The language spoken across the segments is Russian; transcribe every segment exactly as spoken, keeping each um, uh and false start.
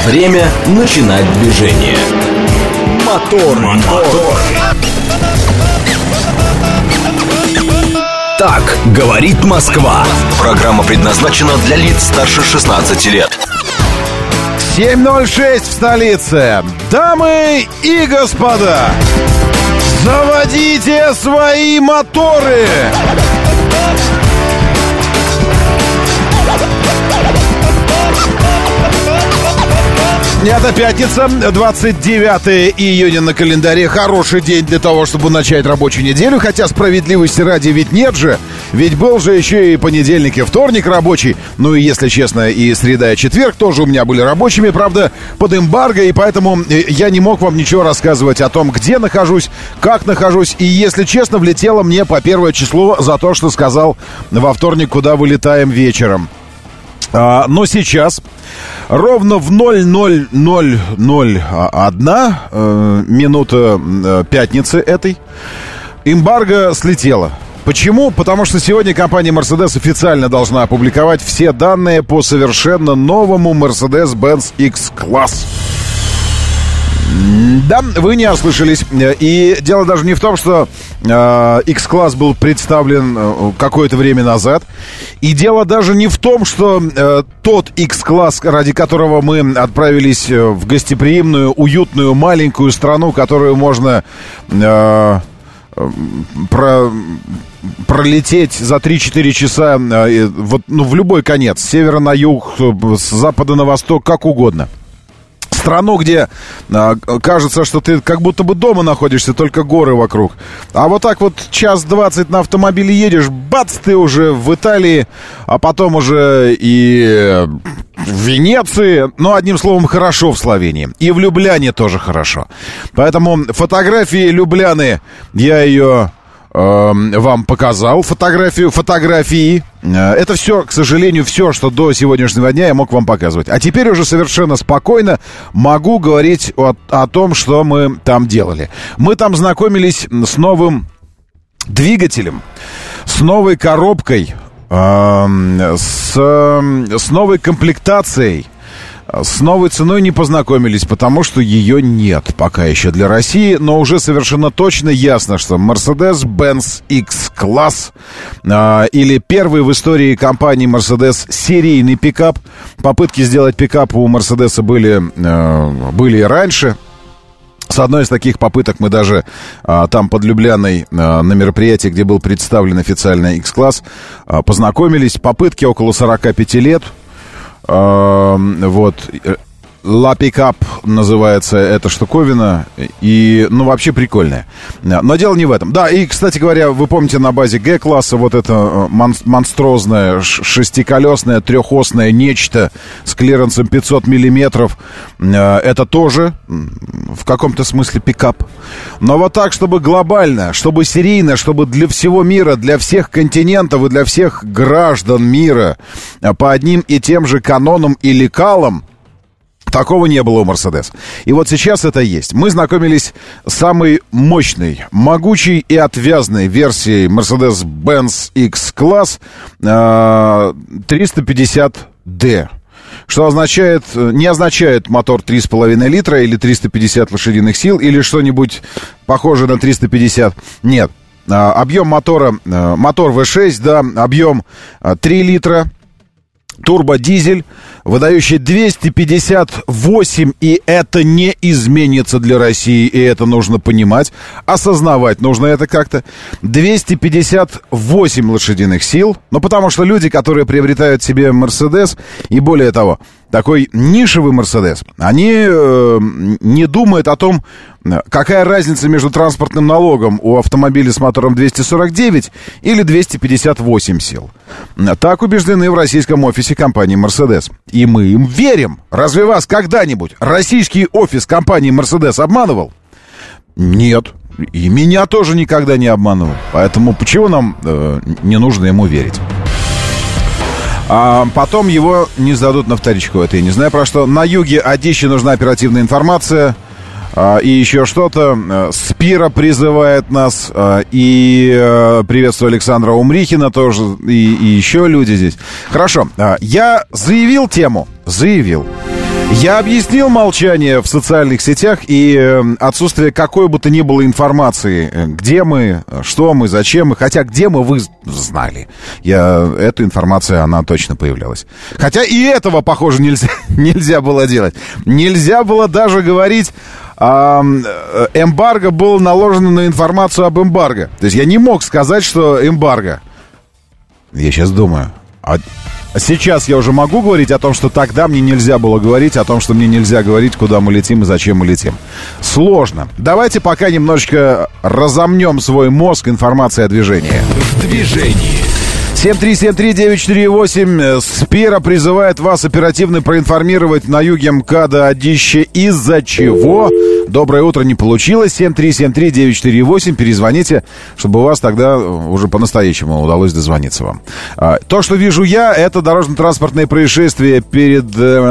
Время начинать движение. Мотор, мотор. Так говорит Москва. Программа предназначена для лиц старше шестнадцати лет. семь ноль шесть в столице. Дамы и господа, заводите свои моторы. Это пятница, двадцать девятое июня на календаре. Хороший день для того, чтобы начать рабочую неделю. Хотя справедливости ради ведь нет же. Ведь был же еще и понедельник, и вторник рабочий. Ну и, если честно, и среда, и четверг тоже у меня были рабочими. Правда, под эмбарго. И поэтому я не мог вам ничего рассказывать о том, где нахожусь, как нахожусь. И, если честно, влетело мне по первое число за то, что сказал во вторник, куда вылетаем вечером. А, но сейчас ровно в ноль ноль ноль ноль один э, минута э, пятницы этой эмбарго слетело. Почему? Потому что сегодня компания Mercedes официально должна опубликовать все данные по совершенно новому Mercedes-Benz X-Class. Да, вы не ослышались. И дело даже не в том, что э, X-Class был представлен э, какое-то время назад. И дело даже не в том, что э, тот X-Class, ради которого мы отправились в гостеприимную, уютную, маленькую страну, которую можно э, про, пролететь за три-четыре часа э, вот, ну, в любой конец, с севера на юг, с запада на восток, как угодно. Страну, где а, кажется, что ты как будто бы дома находишься, только горы вокруг. А вот так вот час двадцать на автомобиле едешь, бац, ты уже в Италии, а потом уже и в Венеции. Ну, одним словом, хорошо в Словении. И в Любляне тоже хорошо. Поэтому фотографии Любляны, я ее э, вам показал. Фотографию, фотографии. Это все, к сожалению, все, что до сегодняшнего дня я мог вам показывать. А теперь уже совершенно спокойно могу говорить о, о том, что мы там делали. Мы там знакомились с новым двигателем, с новой коробкой, э, с, с новой комплектацией. С новой ценой не познакомились, потому что ее нет пока еще для России. Но уже совершенно точно ясно, что Mercedes-Benz X-Class э, или первый в истории компании Mercedes серийный пикап. Попытки сделать пикап у Mercedes были, э, были и раньше. С одной из таких попыток мы даже а, там под Любляной а, на мероприятии, где был представлен официально X-Class, а, познакомились. Попытки около сорока пяти лет. Uh, вот La Pickup называется эта штуковина. И, ну, вообще прикольная. Но дело не в этом. Да, и, кстати говоря, вы помните, на базе G-класса вот это мон- монстрозное шестиколесное трехосное нечто с клиренсом пятьсот миллиметров. Это тоже в каком-то смысле пикап. Но вот так, чтобы глобально, чтобы серийно, чтобы для всего мира, для всех континентов и для всех граждан мира по одним и тем же канонам и лекалам, такого не было у Mercedes. И вот сейчас это есть. Мы знакомились с самой мощной, могучей и отвязной версией Mercedes-Benz X-Class э, триста пятьдесят ди. Что означает, не означает мотор три с половиной литра или триста пятьдесят лошадиных сил или что-нибудь похожее на триста пятьдесят. Нет. Э, объем мотора, э, мотор ви шесть, да, объем э, три литра. Турбодизель, выдающий двести пятьдесят восемь, и это не изменится для России, и это нужно понимать, осознавать нужно это как-то. двести пятьдесят восемь лошадиных сил, ну потому что люди, которые приобретают себе Мерседес, и более того, такой нишевый Мерседес, они э, не думают о том, какая разница между транспортным налогом у автомобиля с мотором двести сорок девять или двести пятьдесят восемь сил. Так убеждены в российском офисе компании Mercedes. И мы им верим. Разве вас когда-нибудь российский офис компании Mercedes обманывал? Нет. И меня тоже никогда не обманывал. Поэтому почему нам э, не нужно ему верить? А потом его не сдадут на вторичку. Это я не знаю про что. На юге Одессе нужна оперативная информация. А, и еще что-то. Спира призывает нас. А, и а, приветствую Александра Умрихина тоже. И, и еще люди здесь. Хорошо. А, я заявил тему. Заявил. Я объяснил молчание в социальных сетях и отсутствие какой бы то ни было информации, где мы, что мы, зачем мы, хотя где мы, вы знали. Я, эта информация, она точно появлялась. Хотя и этого, похоже, нельзя, нельзя было делать. Нельзя было даже говорить, а, эмбарго было наложено на информацию об эмбарго. То есть я не мог сказать, что эмбарго. Я сейчас думаю... А... Сейчас я уже могу говорить о том, что тогда мне нельзя было говорить, о том, что мне нельзя говорить, куда мы летим и зачем мы летим. Сложно. Давайте пока немножечко разомнем свой мозг информацией о движении. В движении. семь три семь три девять четыре восемь. Спира призывает вас оперативно проинформировать на юге МКАДа о ДИЩе, из-за чего. Доброе утро, не получилось. семь три семь три девять четыре восемь. Перезвоните, чтобы у вас тогда уже по-настоящему удалось дозвониться вам. То, что вижу я, это дорожно-транспортное происшествие перед...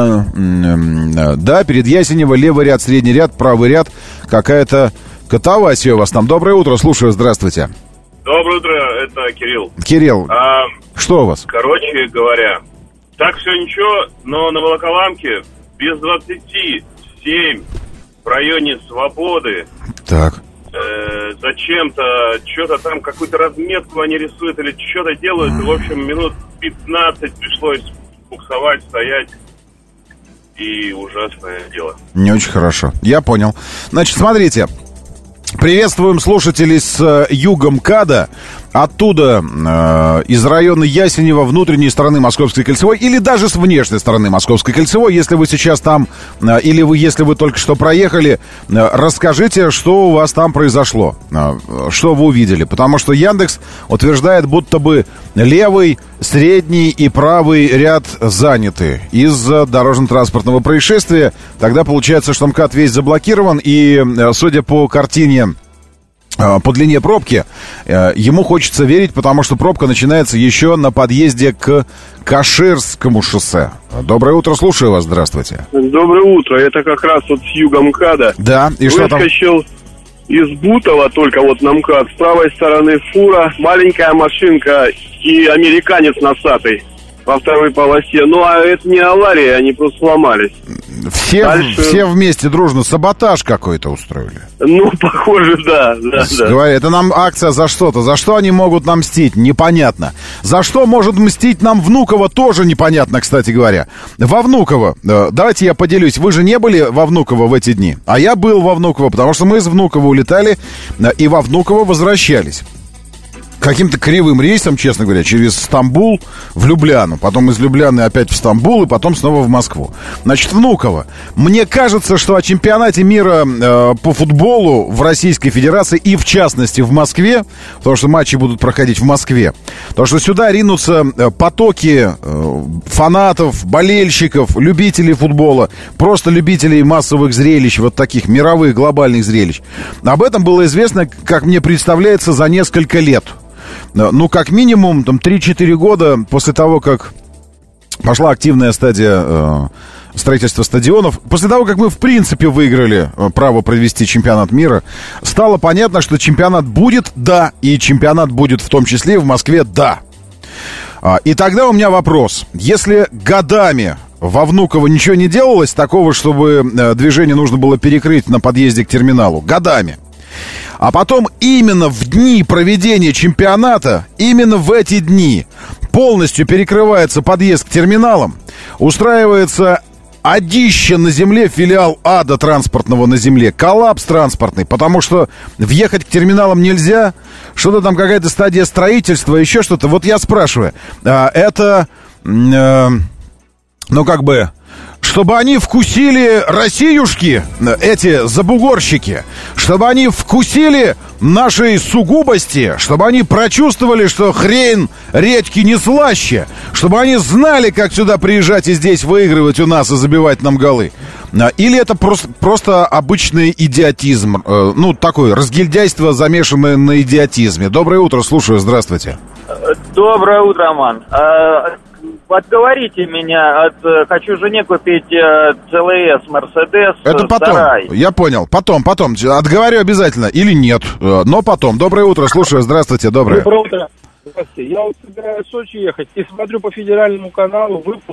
Да, перед Ясенево. Левый ряд, средний ряд, правый ряд. Какая-то катавасия у вас там. Доброе утро, слушаю, здравствуйте. Доброе утро, это Кирилл. Кирилл, а, что у вас? Короче говоря, так все ничего, но на Волоколамке без двадцати семь в районе Свободы. Так. Э, зачем-то, что-то там, какую-то разметку они рисуют или что-то делают. Mm. И, в общем, минут пятнадцать пришлось буксовать, стоять. И ужасное дело. Не очень хорошо. Я понял. Значит, смотрите. Приветствуем слушателей с юга МКАДа. Оттуда, э, из района Ясенева, внутренней стороны Московской кольцевой, или даже с внешней стороны Московской кольцевой, если вы сейчас там, э, или вы, если вы только что проехали, э, расскажите, что у вас там произошло, э, что вы увидели. Потому что Яндекс утверждает, будто бы левый, средний и правый ряд заняты из-за дорожно-транспортного происшествия. Тогда получается, что МКАД весь заблокирован, и, э, судя по картине, по длине пробки, ему хочется верить, потому что пробка начинается еще на подъезде к Каширскому шоссе. Доброе утро, слушаю вас, здравствуйте. Доброе утро, это как раз вот с юга МКАДа. Да, и что там? Выскочил из Бутова только вот на МКАД, с правой стороны фура, маленькая машинка и американец носатый во второй полосе. Ну, а это не авария, они просто сломались. Все, Дальше... все вместе дружно саботаж какой-то устроили. Ну, похоже, да, да, да. Говорят, это нам акция за что-то. За что они могут нам мстить? Непонятно. За что может мстить нам Внуково? Тоже непонятно, кстати говоря. Во Внуково, давайте я поделюсь. Вы же не были во Внуково в эти дни. А я был во Внуково, потому что мы из Внуково улетали и во Внуково возвращались. Каким-то кривым рейсом, честно говоря, через Стамбул в Любляну. Потом из Любляны опять в Стамбул и потом снова в Москву. Значит, Внуково. Мне кажется, что о чемпионате мира э, по футболу в Российской Федерации и, в частности, в Москве, потому что матчи будут проходить в Москве, то, что сюда ринутся потоки э, фанатов, болельщиков, любителей футбола, просто любителей массовых зрелищ, вот таких мировых, глобальных зрелищ. Об этом было известно, как мне представляется, за несколько лет. Ну, как минимум, там, три-четыре года после того, как пошла активная стадия э, строительства стадионов, после того, как мы, в принципе, выиграли э, право провести чемпионат мира, стало понятно, что чемпионат будет, да, и чемпионат будет в том числе в Москве, да. А, и тогда у меня вопрос. Если годами во Внуково ничего не делалось такого, чтобы э, движение нужно было перекрыть на подъезде к терминалу, годами, а потом именно в дни проведения чемпионата, именно в эти дни полностью перекрывается подъезд к терминалам, устраивается адище на земле, филиал ада транспортного на земле, коллапс транспортный, потому что въехать к терминалам нельзя, что-то там какая-то стадия строительства, еще что-то. Вот я спрашиваю, это, э, ну как бы... Чтобы они вкусили россиюшки, эти забугорщики, чтобы они вкусили нашей сугубости, чтобы они прочувствовали, что хрен редьки не слаще, чтобы они знали, как сюда приезжать и здесь выигрывать у нас и забивать нам голы. Или это просто, просто обычный идиотизм, ну, такое разгильдяйство, замешанное на идиотизме. Доброе утро, слушаю, здравствуйте. Доброе утро, Роман. Отговорите меня, от, хочу жене купить э, ЦЛС, Мерседес. Это потом, Сарай. Я понял, потом, потом, отговорю обязательно, или нет, но потом. Доброе утро, слушаю, здравствуйте, доброе. Доброе утро, здравствуйте. Я вот собираюсь в Сочи ехать и смотрю по федеральному каналу выпуск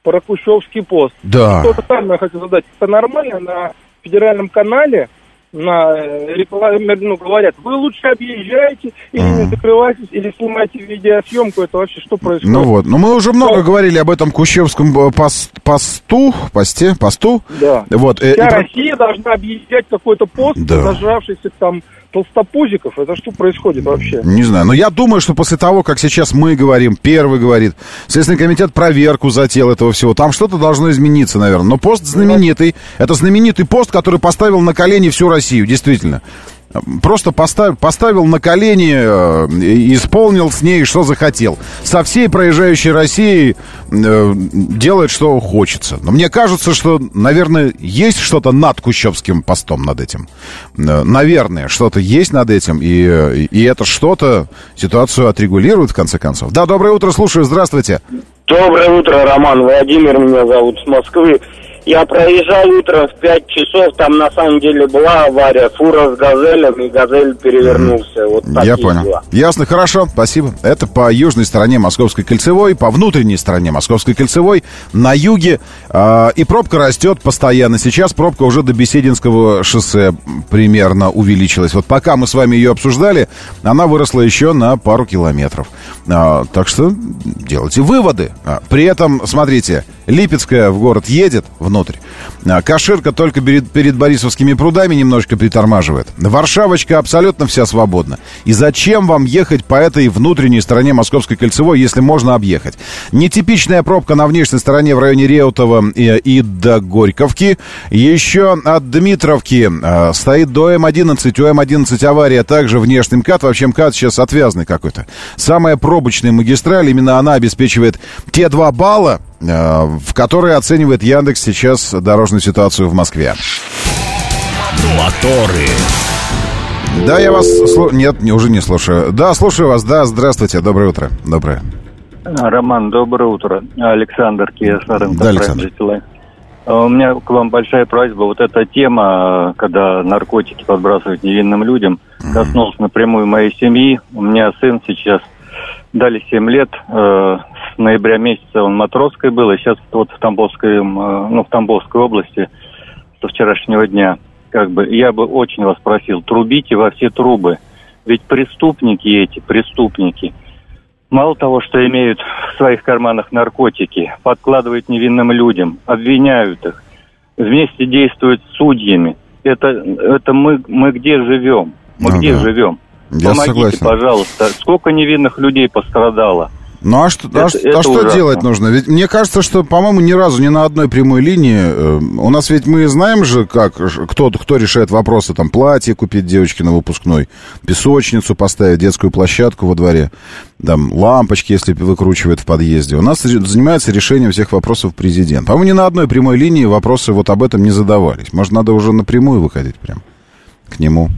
про Кущевский пост. Да. То же самое я хочу задать. Это нормально на федеральном канале, на рекламе, ну, говорят, вы лучше объезжаете, или mm. не закрывайтесь, или снимайте видеосъемку, это вообще что происходит? Ну вот, ну мы уже много что? говорили об этом Кущевском пост, посту, посте, посту. Да. Вот, Вся и... Россия должна объезжать какой-то пост, да. зажравшийся там толстопузиков. Это что происходит вообще? Не знаю, но я думаю, что после того, как сейчас мы говорим, первый говорит, Следственный комитет проверку затеял этого всего, там что-то должно измениться, наверное. Но пост знаменитый, это знаменитый пост, который поставил на колени всю Россию, действительно. Просто поставил, поставил на колени, э, исполнил с ней, что захотел. Со всей проезжающей Россией э, делает, что хочется. Но мне кажется, что, наверное, есть что-то над Кущевским постом, над этим. Э, наверное, что-то есть над этим. И, и это что-то ситуацию отрегулирует, в конце концов. Да, доброе утро, слушаю, здравствуйте. Доброе утро, Роман. Владимир меня зовут, с Москвы. Я проезжал утром в пять часов, там на самом деле была авария, фура с «Газелем», и «Газель» перевернулся. Вот такие Я понял. дела. Ясно, хорошо, спасибо. Это по южной стороне Московской кольцевой, по внутренней стороне Московской кольцевой, на юге. Э, и пробка растет постоянно. Сейчас пробка уже до Бесединского шоссе примерно увеличилась. Вот пока мы с вами ее обсуждали, она выросла еще на пару километров. Э, так что делайте выводы. Э, при этом, смотрите, Липецкая в город едет внутрь. Каширка только перед, перед Борисовскими прудами немножко притормаживает. Варшавочка абсолютно вся свободна. И зачем вам ехать по этой внутренней стороне Московской кольцевой, если можно объехать? Нетипичная пробка на внешней стороне в районе Реутова и, и до Горьковки. Еще от Дмитровки э, стоит до эм одиннадцать. У эм одиннадцать авария, также внешний МКАД. Вообще МКАД сейчас отвязный какой-то. Самая пробочная магистраль, именно она обеспечивает те два балла, в которой оценивает Яндекс сейчас дорожную ситуацию в Москве. Моторы. Да, я вас... Слу... Нет, уже не слушаю. Да, слушаю вас. Да, здравствуйте. Доброе утро. Доброе. Роман, доброе утро. Александр, Киа Саренко. Да, Александр. У меня к вам большая просьба. Вот эта тема, когда наркотики подбрасывают невинным людям, mm-hmm. коснулась напрямую моей семьи. У меня сын сейчас дали семь лет. С ноября месяца он Матросской был, и сейчас вот в Тамбовской, ну, в Тамбовской области со вчерашнего дня. Как бы я бы очень вас просил, трубите во все трубы. Ведь преступники эти, преступники, мало того, что имеют в своих карманах наркотики, подкладывают невинным людям, обвиняют их, вместе действуют с судьями. Это, это мы, мы где живем? Мы ну, где да. живем? Я Помогите, согласен. Пожалуйста. Сколько невинных людей пострадало? Ну а что, это, а, это а что делать нужно? Ведь мне кажется, что, по-моему, ни разу ни на одной прямой линии. Э, у нас ведь мы знаем же, как кто, кто решает вопросы, там, платье купить девочке на выпускной, песочницу поставить, детскую площадку во дворе, там, лампочки, если выкручивает в подъезде. У нас занимается решением всех вопросов президент. По-моему, ни на одной прямой линии вопросы вот об этом не задавались. Может, надо уже напрямую выходить прям к нему?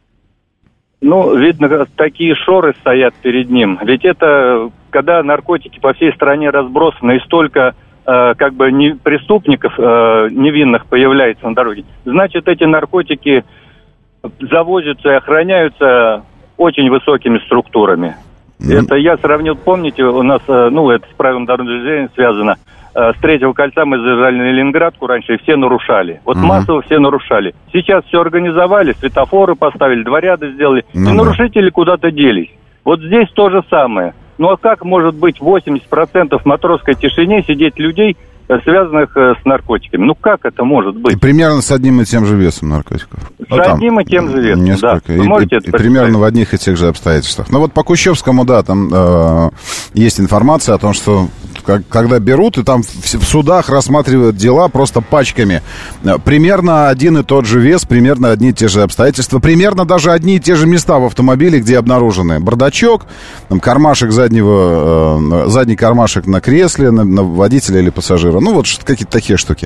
Ну, видно, такие шоры стоят перед ним. Ведь это, когда наркотики по всей стране разбросаны, и столько, э, как бы, не, преступников э, невинных появляется на дороге, значит, эти наркотики завозятся и охраняются очень высокими структурами. Mm. Это я сравнил, помните, у нас, э, ну, это с правилом дорожного движения связано, э, с третьего кольца мы заезжали на Ленинградку раньше, и все нарушали. Вот mm. массово все нарушали. Сейчас все организовали, светофоры поставили, дворяды сделали, mm. и нарушители куда-то делись. Вот здесь то же самое. Ну а как может быть восемьдесят процентов в Матросской тишине сидеть людей, связанных э, с наркотиками? Ну как это может быть? И примерно с одним и тем же весом наркотиков. С ну, одним и тем же весом, несколько. Да. Вы и, можете и, это и примерно в одних и тех же обстоятельствах. Ну вот по Кущевскому, да, там э, есть информация о том, что как, когда берут, и там в, в судах рассматривают дела просто пачками. Примерно один и тот же вес, примерно одни и те же обстоятельства, примерно даже одни и те же места в автомобиле, где обнаружены бардачок, там, кармашек заднего, э, задний кармашек на кресле, на, на водителя или пассажира. Ну, вот какие-то такие штуки.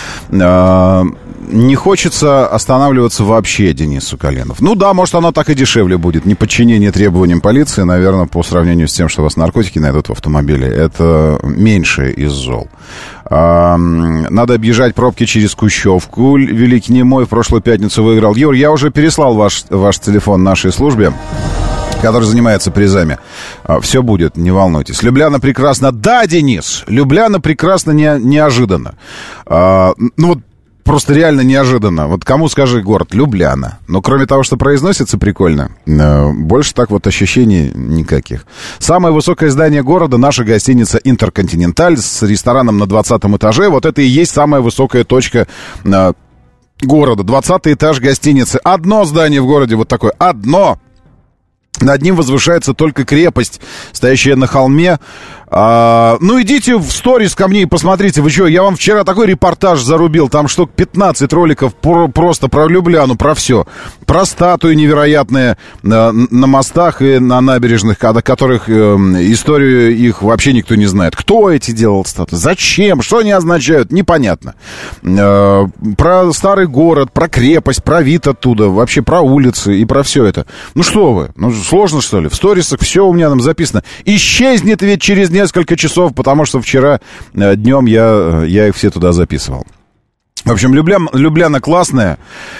Э, не хочется останавливаться вообще Денису Коленов. Ну да, может, оно так и дешевле будет. Неподчинение требованиям полиции, наверное, по сравнению с тем, что у вас наркотики найдут в автомобиле, это меньше из зол. Э, надо объезжать пробки через Кущевку. Великий Немой в прошлую пятницу выиграл. Юр, я уже переслал ваш, ваш телефон нашей службе. который занимается призами. Все будет, не волнуйтесь. Любляна прекрасна. Да, Денис, Любляна прекрасна не, неожиданно. А, ну вот просто реально неожиданно. Вот кому скажи город? Любляна. Но кроме того, что произносится прикольно, больше так вот ощущений никаких. Самое высокое здание города — наша гостиница «Интерконтиненталь» с рестораном на двадцатом этаже. Вот это и есть самая высокая точка города. двадцатый этаж гостиницы. Одно здание в городе вот такое. Одно. Над ним возвышается только крепость, стоящая на холме. А, ну, идите в сторис ко мне и посмотрите. Вы что, я вам вчера такой репортаж зарубил. Там штук пятнадцать роликов про, просто про Любляну, про все. Про статуи невероятные на, на мостах и на набережных, которых э, историю их вообще никто не знает. Кто эти делал статуи? Зачем? Что они означают? Непонятно. Э, про старый город, про крепость, про вид оттуда, вообще про улицы и про все это. Ну что вы? Ну, сложно, что ли? В сторисах все у меня там записано. Исчезнет ведь через несколько часов, потому что вчера э, днем я, я их все туда записывал. В общем, Любляна, Любляна классная,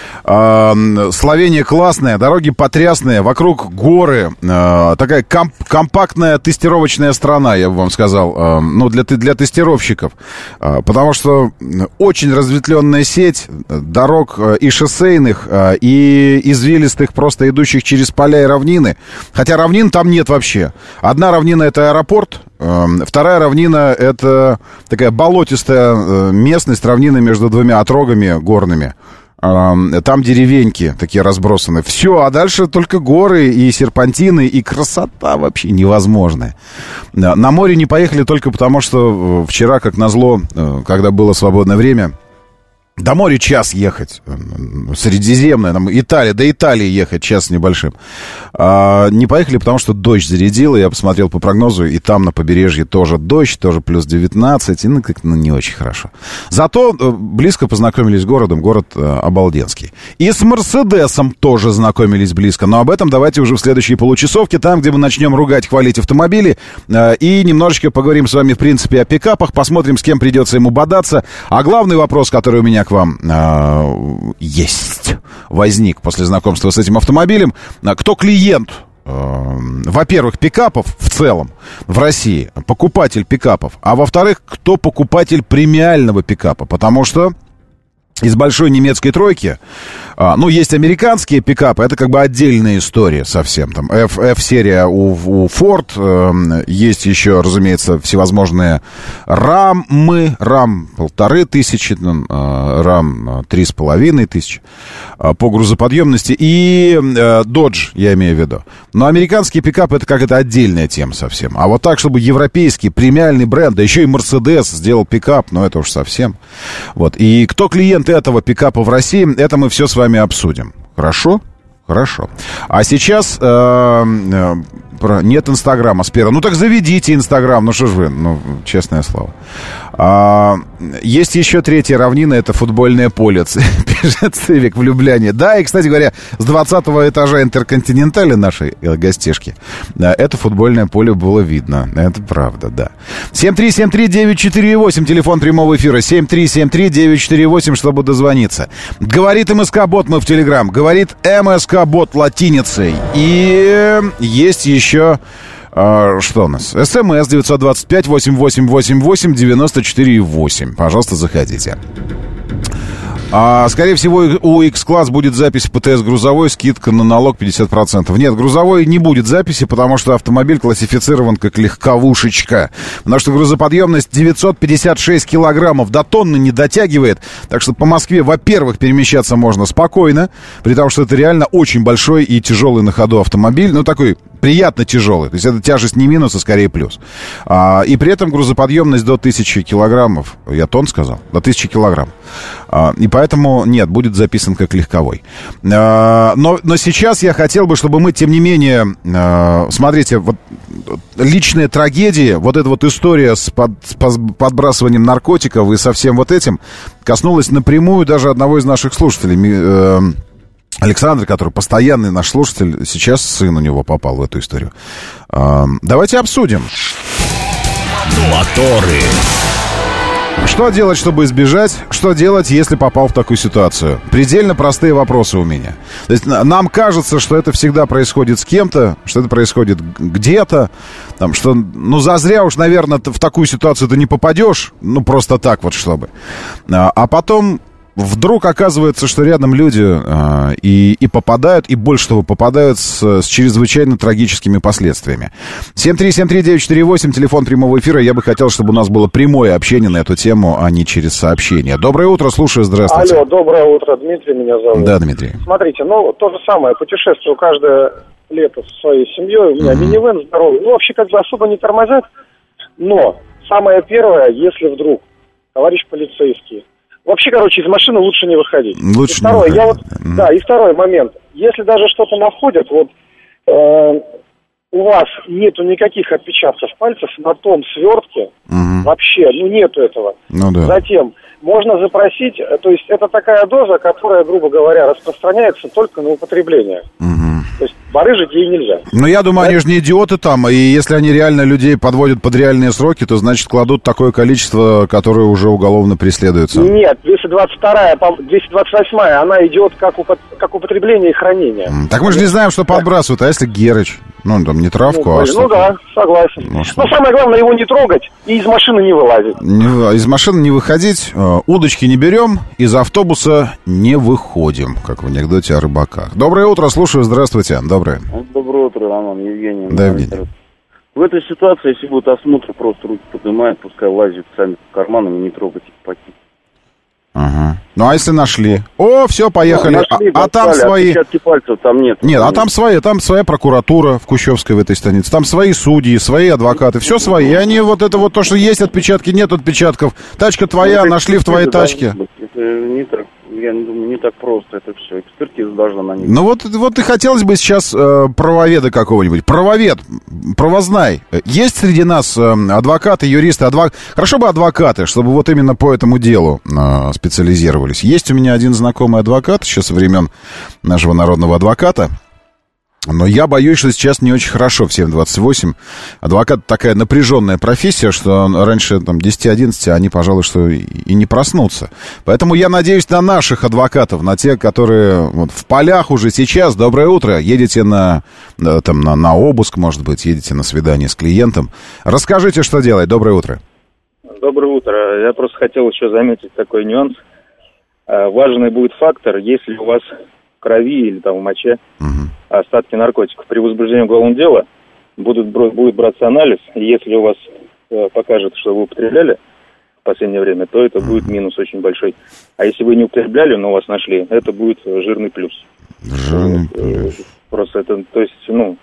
э, Словения классная, дороги потрясные, вокруг горы, э, такая комп, компактная тестировочная страна, я бы вам сказал, э, ну, для, для тестировщиков, э, потому что очень разветвленная сеть дорог э, и шоссейных, э, и извилистых, просто идущих через поля и равнины, хотя равнин там нет вообще. Одна равнина — это аэропорт, вторая равнина — это такая болотистая местность, равнина между двумя отрогами горными. Там деревеньки такие разбросаны. Все, а дальше только горы и серпантины, и красота вообще невозможная. На море не поехали только потому, что вчера, как назло, когда было свободное время, до моря час ехать, Средиземное, там, Италия, до Италии ехать час с небольшим. А, не поехали, потому что дождь зарядил, я посмотрел по прогнозу, и там на побережье тоже дождь, тоже плюс девятнадцать, и ну, как, ну, не очень хорошо. Зато близко познакомились с городом, город а, обалденский. И с Мерседесом тоже знакомились близко, но об этом давайте уже в следующей получасовке, там, где мы начнем ругать, хвалить автомобили, а, и немножечко поговорим с вами, в принципе, о пикапах, посмотрим, с кем придется ему бодаться. А главный вопрос, который у меня к вам э, есть, возник после знакомства с этим автомобилем. Кто клиент, э, во-первых, пикапов в целом в России, покупатель пикапов, а во-вторых, кто покупатель премиального пикапа, потому что из большой немецкой тройки, а, ну, есть американские пикапы, это как бы отдельная история совсем. Там F, F-серия у, у Ford, э, есть еще, разумеется, всевозможные рамы, рам полторы тысячи, э, рам три с половиной тысячи э, по грузоподъемности, и э, Dodge, я имею в виду. Но американские пикапы — это как это отдельная тема совсем. А вот так, чтобы европейский премиальный бренд, да еще и Mercedes сделал пикап, ну, это уж совсем. Вот. И кто клиент этого пикапа в России, это мы все с вами обсудим. Хорошо? Хорошо. А сейчас э, э, про... нет Инстаграма с первого. Ну так заведите Инстаграм, ну что ж вы, ну, честное слово. А, есть еще третья равнина, это футбольное поле, пишет Цивик в Любляне. Да, и, кстати говоря, с двадцатого этажа Интерконтинентали нашей гостишки, да, это футбольное поле было видно. Это правда, да. семь три семь три девять четыре восемь, телефон прямого эфира, семь три семь три девять четыре восемь, чтобы дозвониться. Говорит МСК-бот, мы в Телеграм, говорит МСК-бот латиницей. И есть еще... Uh, что у нас? СМС девять два пять восемь восемь восемь восемь девяносто четыре восемь. Пожалуйста, заходите. А, скорее всего, у X-Class будет запись в ПТС грузовой, скидка на налог пятьдесят процентов. Нет, грузовой не будет записи, потому что автомобиль классифицирован как легковушечка. Потому что грузоподъемность девятьсот пятьдесят шесть килограммов, до тонны не дотягивает. Так что по Москве, во-первых, перемещаться можно спокойно, при том, что это реально очень большой и тяжелый на ходу автомобиль. Ну, такой приятно тяжелый. То есть это тяжесть не минус, а скорее плюс. А, и при этом грузоподъемность до тысячи килограммов. Я тонн сказал? До тысячи килограмм. А, и поэтому, нет, будет записан как легковой. А, но, но сейчас я хотел бы, чтобы мы, тем не менее, а, смотрите, вот личная трагедия, вот эта вот история с, под, с подбрасыванием наркотиков и со всем вот этим коснулась напрямую даже одного из наших слушателей, э, Александр, который постоянный наш слушатель, сейчас сын у него попал в эту историю. Э, давайте обсудим. Моторы. Что делать, чтобы избежать? Что делать, если попал в такую ситуацию? Предельно простые вопросы у меня. То есть нам кажется, что это всегда происходит с кем-то, что это происходит где-то, там, что, ну, зазря уж, наверное, в такую ситуацию ты не попадешь, ну, просто так вот, чтобы. А потом вдруг оказывается, что рядом люди э, и, и попадают, и больше того, попадают с, с чрезвычайно трагическими последствиями. семь три семь три девять четыре восемь, телефон прямого эфира. Я бы хотел, чтобы у нас было прямое общение на эту тему, а не через сообщение. Доброе утро, слушаю, здравствуйте. Алло, доброе утро, Дмитрий меня зовут. Да, Дмитрий. Смотрите, ну, то же самое, путешествую каждое лето со своей семьей, у меня mm-hmm. минивэн здоровый, ну, вообще как бы особо не тормозят, но самое первое, если вдруг, товарищ полицейский, вообще, короче, из машины лучше не выходить. Лучше и второе, не я выходить. вот, mm. Да, и второй момент. Если даже что-то находят, вот э, у вас нету никаких отпечатков пальцев на том свертке, mm-hmm. вообще, ну нету этого. Ну, да. Затем можно запросить, то есть это такая доза, которая, грубо говоря, распространяется только на употребление. Mm-hmm. То есть барыжить ей нельзя. Ну, я думаю, да? Они же не идиоты там, и если они реально людей подводят под реальные сроки, то, значит, кладут такое количество, которое уже уголовно преследуется. Нет, двести двадцать вторая, двести двадцать восьмая, она идет как, упот... как употребление и хранение. Так мы же не знаем, что подбрасывают, а если Герыч? Ну, там, не травку, ну, а что? Ну, да, согласен. Ну, Но самое главное, его не трогать и из машины не вылазить. Не, из машины не выходить, удочки не берем, из автобуса не выходим, как в анекдоте о рыбаках. Доброе утро, слушаю, здравствуйте. Доброе. Доброе утро, Роман, Евгений. Да, Евгений. В этой ситуации, если будет осмотр, просто руки поднимают, пускай лазят сами по карманам и не трогать их пакеты. Ага. Ну, а если нашли? О, все, поехали. Ну, нашли, а, а там свои... Отпечатки пальцев там нет. Нет, там а нет. там свои, там своя прокуратура в Кущевской в этой станице. Там свои судьи, свои адвокаты, все свои. И они вот это вот то, что есть отпечатки, нет отпечатков. Тачка твоя, ну, нашли в твоей тачке. Это не так, я думаю, не так просто это все. Экспертиза должна на них. Ну вот, вот и хотелось бы сейчас э, правоведа какого-нибудь. Правовед, правознай. Есть среди нас э, адвокаты, юристы, адвок... Хорошо бы адвокаты, чтобы вот именно по этому делу э, специализировались. Есть у меня один знакомый адвокат, еще со времен нашего народного адвоката. Но я боюсь, что сейчас не очень хорошо в семь двадцать восемь. Адвокат такая напряженная профессия, что раньше там десять-одиннадцать, они, пожалуй, что и не проснутся. Поэтому я надеюсь на наших адвокатов, на тех, которые вот в полях уже сейчас. Доброе утро. Едете на, там, на, на обыск, может быть, едете на свидание с клиентом. Расскажите, что делать. Доброе утро. Доброе утро. Я просто хотел еще заметить такой нюанс. Важный будет фактор, если у вас в крови или там в моче угу. остатки наркотиков. При возбуждении уголовного дела будут, будет браться анализ, и если у вас э, покажет, что вы употребляли в последнее время, то это будет минус очень большой. А если вы не употребляли, но вас нашли, это будет жирный плюс. Жирный плюс. Просто это, то есть, ну...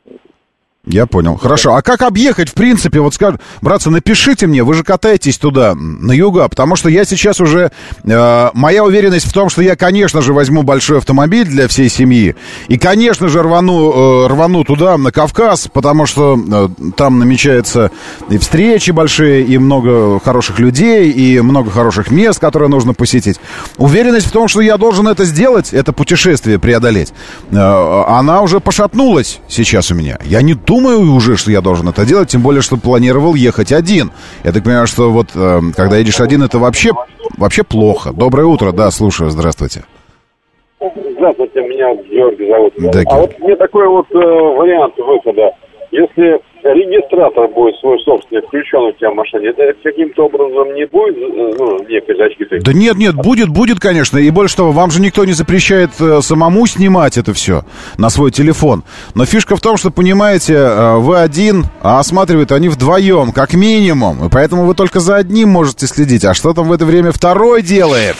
Я понял. Хорошо. А как объехать, в принципе, вот скажем, братцы, напишите мне, вы же катаетесь туда, на юга, потому что я сейчас уже, э, моя уверенность в том, что я, конечно же, возьму большой автомобиль для всей семьи, и, конечно же, рвану, э, рвану туда, на Кавказ, потому что э, там намечаются и встречи большие, и много хороших людей, и много хороших мест, которые нужно посетить. Уверенность в том, что я должен это сделать, это путешествие преодолеть, э, она уже пошатнулась сейчас у меня. Я не думаю, Думаю уже, что я должен это делать, тем более, что планировал ехать один. Я так понимаю, что вот, э, когда едешь один, это вообще, вообще плохо. Доброе утро, да, слушаю, здравствуйте. Здравствуйте, меня Георгий зовут. Да, а вот мне такой вот э, вариант выхода. Если регистратор будет свой собственный включен у тебя в машине, это каким-то образом не будет, ну, некой защиты? Да нет, нет, будет, будет, конечно. И больше того, вам же никто не запрещает э, самому снимать это все на свой телефон. Но фишка в том, что, понимаете, э, вы один, а осматривают они вдвоем, как минимум. И поэтому вы только за одним можете следить. А что там в это время второй делает?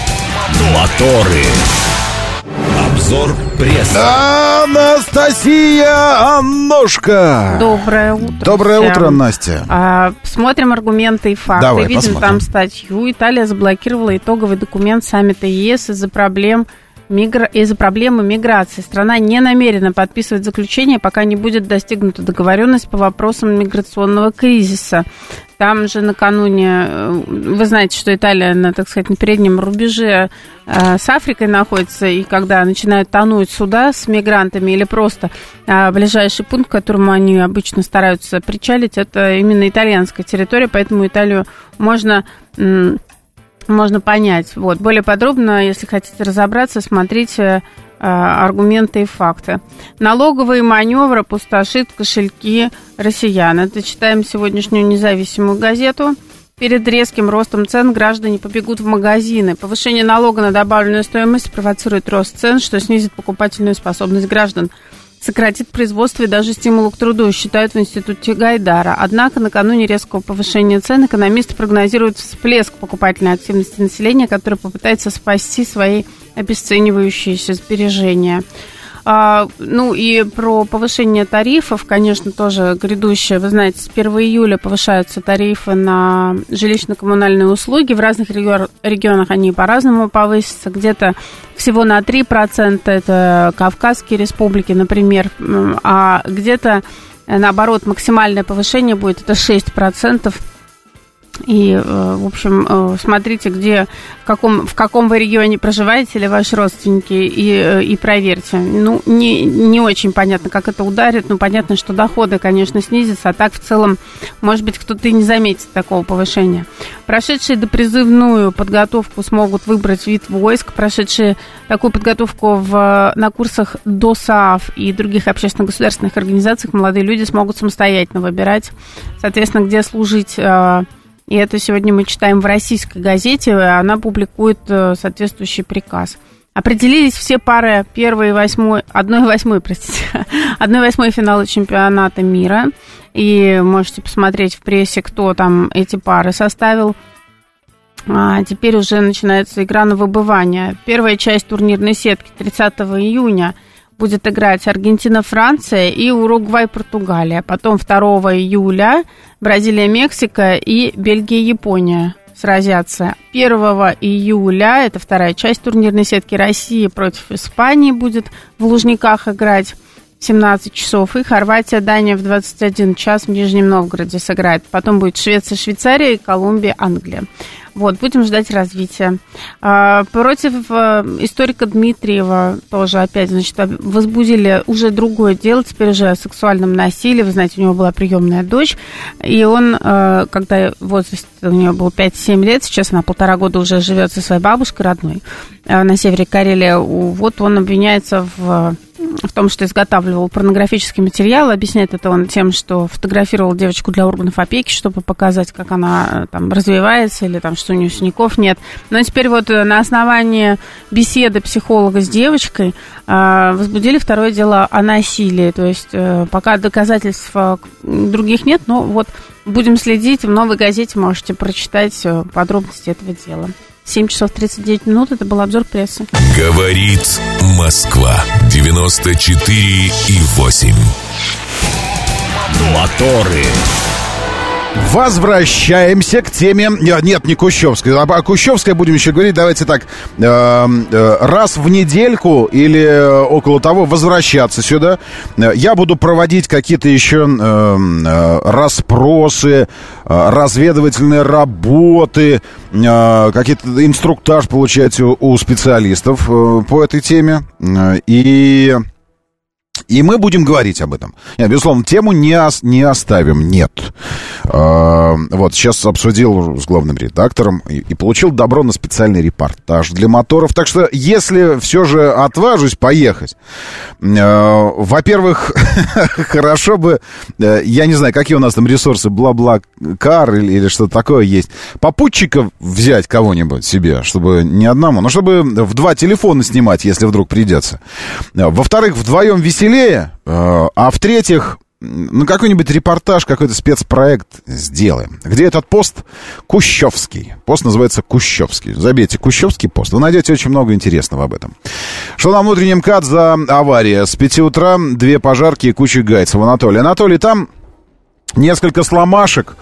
Моторы. Обзор прессы. Анастасия Аннушка. Доброе утро. Доброе всем. утро, Настя. А, смотрим аргументы и факты. Давай, Видим посмотрим. там статью. Италия заблокировала итоговый документ саммита ЕС из-за проблем мигра... из-за проблемы миграции. Страна не намерена подписывать заключение, пока не будет достигнута договоренность по вопросам миграционного кризиса. Там же накануне, вы знаете, что Италия, на, так сказать, на переднем рубеже э, с Африкой находится, и когда начинают тонуть суда с мигрантами или просто э, ближайший пункт, к которому они обычно стараются причалить, это именно итальянская территория, поэтому Италию можно... М- можно понять. Вот. Более подробно, если хотите разобраться, смотрите аргументы и факты. Налоговые маневры пустошит кошельки россиян. Это читаем сегодняшнюю независимую газету. Перед резким ростом цен граждане побегут в магазины. Повышение налога на добавленную стоимость провоцирует рост цен, что снизит покупательную способность граждан. Сократит производство и даже стимул к труду, считают в институте Гайдара. Однако накануне резкого повышения цен экономисты прогнозируют всплеск покупательной активности населения, которое попытается спасти свои обесценивающиеся сбережения. А, ну и про повышение тарифов, конечно, тоже грядущее. Вы знаете, с первого июля повышаются тарифы на жилищно-коммунальные услуги. В разных регионах они по-разному повысятся. Где-то всего на три процента, это Кавказские республики, например, а где-то, наоборот, максимальное повышение будет, это шесть процентов. И, в общем, смотрите, где, в каком, в каком вы регионе проживаете или ваши родственники, и, и проверьте. Ну, не, не очень понятно, как это ударит, но понятно, что доходы, конечно, снизятся, а так, в целом, может быть, кто-то и не заметит такого повышения. Прошедшие допризывную подготовку смогут выбрать вид войск. Прошедшие такую подготовку в, на курсах ДОСААФ и других общественно-государственных организациях молодые люди смогут самостоятельно выбирать, соответственно, где служить. И это сегодня мы читаем в российской газете, она публикует соответствующий приказ. Определились все пары первой и восьмой, одной и восьмой, простите, одной и восьмой финала чемпионата мира. И можете посмотреть в прессе, кто там эти пары составил. А теперь уже начинается игра на выбывание. Первая часть турнирной сетки тридцатого июня будет играть Аргентина-Франция и Уругвай-Португалия. Потом второго июля Бразилия-Мексика и Бельгия-Япония сразятся. первого июля, это вторая часть турнирной сетки, Россия против Испании будет в Лужниках играть в семнадцать часов. И Хорватия-Дания в двадцать один час в Нижнем Новгороде сыграет. Потом будет Швеция-Швейцария и Колумбия-Англия. Вот, будем ждать развития. А, против а, историка Дмитриева тоже опять, значит, возбудили уже другое дело, теперь уже о сексуальном насилии. Вы знаете, у него была приемная дочь, и он, а, когда возраст у нее был пять-семь лет, сейчас она полтора года уже живет со своей бабушкой родной а, на севере Карелии, вот он обвиняется в... в том, что изготавливал порнографический материал. Объясняет это он тем, что фотографировал девочку для органов опеки, чтобы показать, как она там развивается или там, что у нее синяков нет. Но теперь вот на основании беседы психолога с девочкой возбудили второе дело о насилии. То есть пока доказательств других нет, но вот будем следить. В «Новой газете» можете прочитать подробности этого дела. семь часов тридцать девять минут. Это был обзор прессы. Говорит Москва. девяносто четыре и восемь. Моторы. Возвращаемся к теме... Нет, не Кущевской. О Кущевской будем еще говорить. Давайте так, э, э, раз в недельку или около того возвращаться сюда. Я буду проводить какие-то еще э, расспросы, э, разведывательные работы, э, какие-то инструктаж получать у, у специалистов э, по этой теме. И... И мы будем говорить об этом. Нет, безусловно, тему не, ос- не оставим, нет. А, вот, сейчас обсудил с главным редактором и, и получил добро на специальный репортаж для моторов. Так что, если все же отважусь поехать, а, во-первых, хорошо бы, я не знаю, какие у нас там ресурсы, бла-бла-кар или, или что-то такое есть, попутчиков взять кого-нибудь себе, чтобы не одному, но чтобы в два телефона снимать, если вдруг придется. Во-вторых, вдвоем веселее. А в-третьих, ну, какой-нибудь репортаж, какой-то спецпроект сделаем. Где этот пост? Кущевский. Пост называется Кущевский. Забейте Кущевский пост. Вы найдете очень много интересного об этом. Что на внутреннем КАТ за авария? С пяти утра две пожарки и куча гайцев. Анатолий. Анатолий, там несколько сломашек.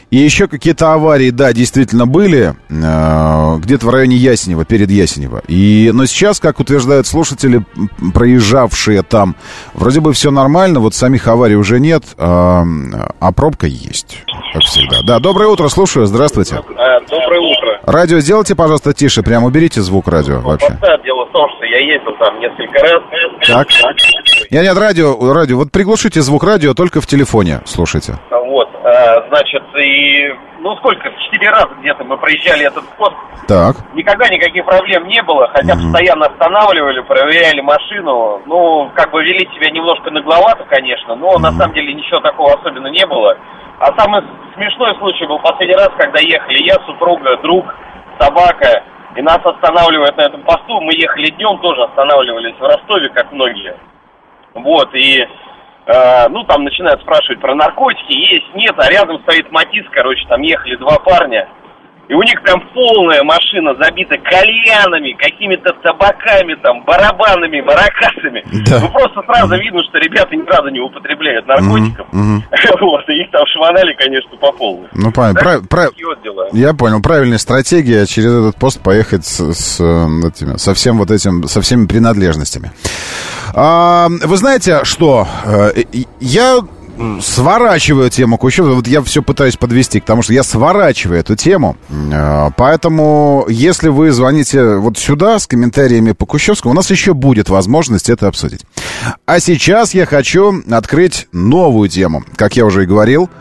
И еще какие-то аварии, да, действительно были, э, где-то в районе Ясенева, перед Ясенево. И, но сейчас, как утверждают слушатели, проезжавшие там, вроде бы все нормально, вот самих аварий уже нет, э, а пробка есть, как всегда. Да, доброе утро, слушаю, здравствуйте. Доброе утро. Радио сделайте, пожалуйста, тише, прям уберите звук радио вообще. Да, дело в том, что я ездил там несколько раз. Так. Нет, нет, радио, радио, вот приглушите звук радио, только в телефоне слушайте. Вот, а, значит, и, ну сколько, четыре раза где-то мы проезжали этот пост. Так. Никогда никаких проблем не было, хотя Угу. постоянно останавливали, проверяли машину. Ну, как бы вели себя немножко нагловато, конечно, но Угу. на самом деле ничего такого особенно не было. А самый смешной случай был последний раз, когда ехали я, супруга, друг, собака, и нас останавливают на этом посту. Мы ехали днем, тоже останавливались в Ростове, как многие. Вот, и, э, ну, там начинают спрашивать про наркотики, есть, нет, а рядом стоит Матис, короче, там ехали два парня. И у них прям полная машина забита кальянами, какими-то табаками, там, барабанами, баракасами. Да. Ну, просто сразу видно, что ребята ни разу не употребляют наркотиков. Мгм. Вот, и их там швонали, конечно, по полной. Ну, понятно. Так, Прав- прав- такие вот дела. Я понял, правильная стратегия через этот пост поехать с, с, э, этими, со всем вот этим, со всеми принадлежностями. А, вы знаете, что Э, я сворачиваю тему Кущевского. Вот я все пытаюсь подвести к тому, что я сворачиваю эту тему. Э, Поэтому, если вы звоните вот сюда с комментариями по Кущевскому, у нас еще будет возможность это обсудить. А сейчас я хочу открыть новую тему. Как я уже и говорил,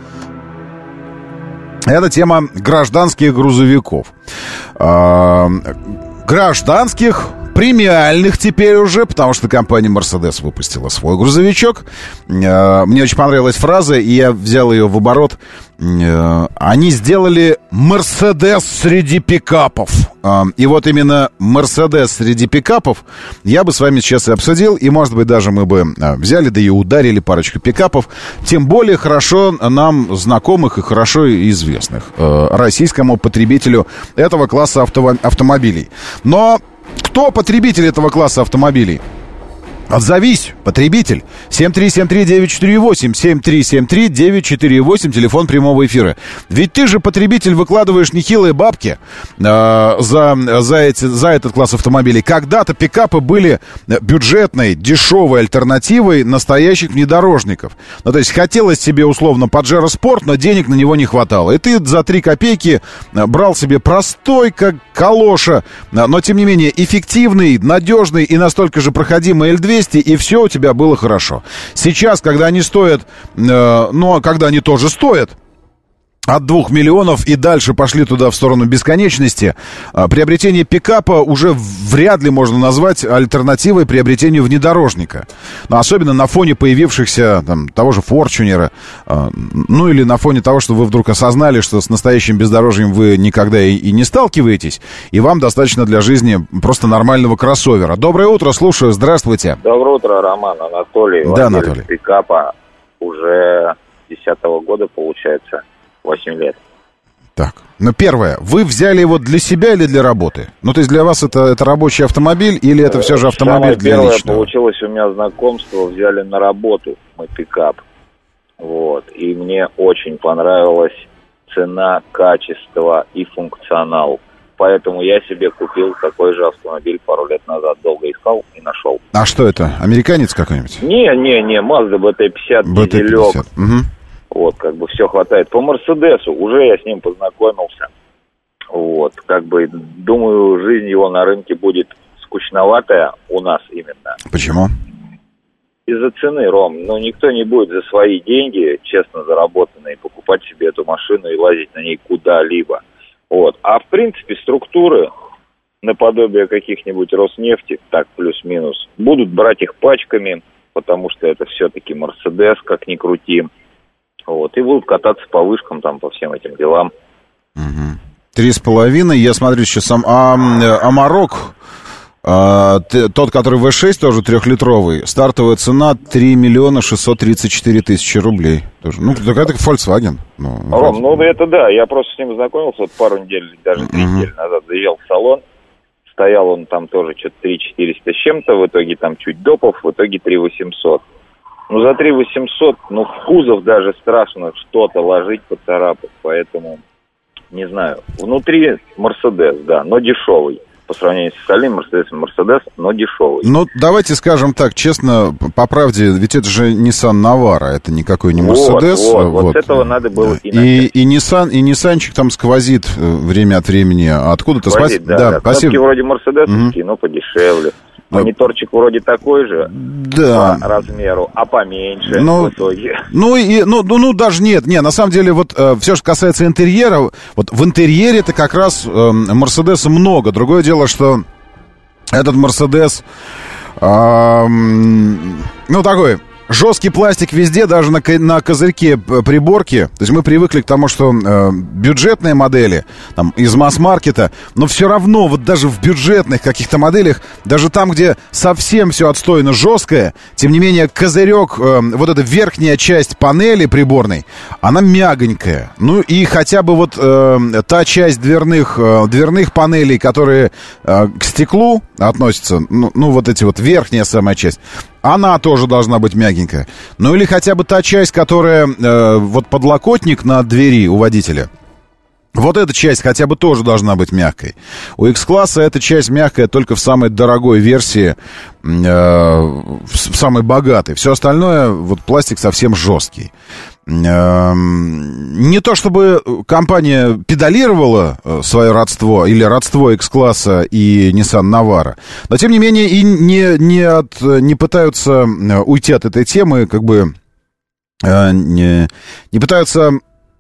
это тема гражданских грузовиков. Э, Гражданских, премиальных теперь уже, потому что компания Mercedes выпустила свой грузовичок. Э, Мне очень понравилась фраза, и я взял ее в оборот. Э, Они сделали Mercedes среди пикапов. Э, И вот именно Mercedes среди пикапов я бы с вами сейчас и обсудил. И, может быть, даже мы бы э, взяли, да и ударили парочку пикапов. Тем более хорошо нам знакомых и хорошо известных э, российскому потребителю этого класса авто- автомобилей. Но кто потребитель этого класса автомобилей? Отзовись, потребитель. семь три семь три девять четыре восемь, семь три семь три девять четыре восемь, телефон прямого эфира. Ведь ты же, потребитель, выкладываешь нехилые бабки э, за, за, эти, за этот класс автомобилей. Когда-то пикапы были бюджетной, дешевой альтернативой настоящих внедорожников. Ну, то есть хотелось себе условно Pajero Sport, но денег на него не хватало. И ты за три копейки брал себе простой, как калоша, но, тем не менее, эффективный, надежный и настолько же проходимый эль двести, и все у тебя было хорошо. Сейчас, когда они стоят, э, ну, когда они тоже стоят от двух миллионов и дальше пошли туда в сторону бесконечности, э, приобретение пикапа уже вряд ли можно назвать альтернативой приобретению внедорожника. Но особенно на фоне появившихся там, того же Форчунера, э, ну или на фоне того, что вы вдруг осознали, что с настоящим бездорожьем вы никогда и, и не сталкиваетесь, и вам достаточно для жизни просто нормального кроссовера. Доброе утро, слушаю, здравствуйте. Доброе утро, Роман, Анатолий. Да, Анатолий. Пикапа уже десятого года, получается, восемь лет. Так, ну первое, вы взяли его для себя или для работы? Ну, то есть для вас это, это рабочий автомобиль или это все же автомобиль Самое для первое личного? получилось у меня знакомство, взяли на работу мы пикап. Вот, и мне очень понравилась цена, качество и функционал. Поэтому я себе купил такой же автомобиль пару лет назад. Долго искал и нашел. А что это, американец какой-нибудь? Не, не, не, Mazda би ти пятьдесят, би ти дизелек. пятьдесят. Угу. Вот, как бы все хватает. По Мерседесу уже я с ним познакомился. Вот, как бы, думаю, жизнь его на рынке будет скучноватая у нас именно. Почему? Из-за цены, Ром. Ну, никто не будет за свои деньги, честно заработанные, покупать себе эту машину и лазить на ней куда-либо. Вот. А в принципе структуры наподобие каких-нибудь Роснефти, так плюс-минус, будут брать их пачками, потому что это все-таки Мерседес, как ни крути. Вот. И будут кататься по вышкам там, по всем этим делам. Три с половиной, я смотрю сейчас сам. А, Амарок, а, т, тот, который вэ шесть, тоже трехлитровый, стартовая цена три миллиона шестьсот тридцать четыре тысячи рублей. Тоже. Ну, так это Volkswagen. Ну, Ром, ну это да, я просто с ним знакомился вот пару недель, даже три uh-huh. недели назад, заезжал в салон. Стоял он там тоже что-то три четыреста с чем-то, в итоге там чуть допов, в итоге три восемьсот. Ну, за три восемьсот, ну, в кузов даже страшно что-то ложить, поцарапать, поэтому, не знаю. Внутри Мерседес, да, но дешевый. По сравнению с остальным Мерседесом, Мерседес, но дешевый. Ну, давайте скажем так, честно, по правде, ведь это же Nissan Navara, это никакой не Мерседес. Вот, вот, вот, вот с этого надо было да. и, и Nissan, и Ниссанчик там сквозит время от времени. Откуда-то сквозит, да, да. да. Спасибо. Вроде Мерседесовские, угу. но подешевле. Мониторчик вроде такой же, да. по размеру, а поменьше ну, в итоге. Ну, и, ну, ну, ну, даже нет, не, на самом деле, вот э, все, что касается интерьера, вот в интерьере-то как раз э, Мерседеса много. Другое дело, что этот Мерседес, э, ну, такой... Жесткий пластик везде, даже на, на козырьке приборки. То есть мы привыкли к тому, что э, бюджетные модели там, из масс-маркета, но все равно вот даже в бюджетных каких-то моделях, даже там, где совсем все отстойно жесткое, тем не менее козырек, э, вот эта верхняя часть панели приборной, она мягонькая. Ну и хотя бы вот э, та часть дверных, э, дверных панелей, которые э, к стеклу относятся, ну, ну вот эти вот верхняя самая часть, она тоже должна быть мягенькая. Ну или хотя бы та часть, которая э, вот подлокотник на двери у водителя. Вот эта часть хотя бы тоже должна быть мягкой. У X-класса эта часть мягкая только в самой дорогой версии, э, в самой богатой. Все остальное, вот пластик совсем жесткий. Э, не то чтобы компания педалировала свое родство или родство X-класса и Nissan Navara, но тем не менее и не, не, от, не пытаются уйти от этой темы, как бы э, не, не пытаются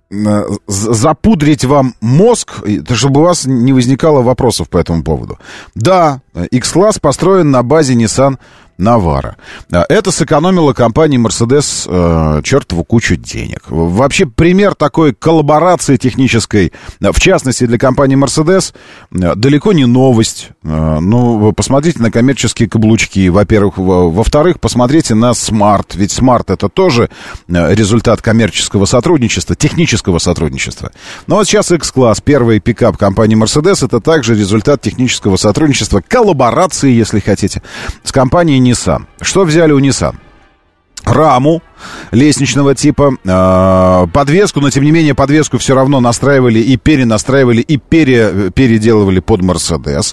запудрить вам мозг, чтобы у вас не возникало вопросов по этому поводу. Да, X-класс построен на базе Nissan Navara. Это сэкономило компании Mercedes э, чертову кучу денег. Вообще пример такой коллаборации технической, в частности для компании Mercedes, далеко не новость. Э, ну, посмотрите на коммерческие каблучки, во-первых. Во-вторых, посмотрите на Smart. Ведь Smart это тоже результат коммерческого сотрудничества, технического сотрудничества. Но вот сейчас X-класс, первый пикап компании Mercedes, это также результат технического сотрудничества, коллаборации, если хотите, с компанией Nissan. Что взяли у Nissan? Раму лестничного типа, э, подвеску, но тем не менее подвеску все равно настраивали и перенастраивали и пере, переделывали под Mercedes.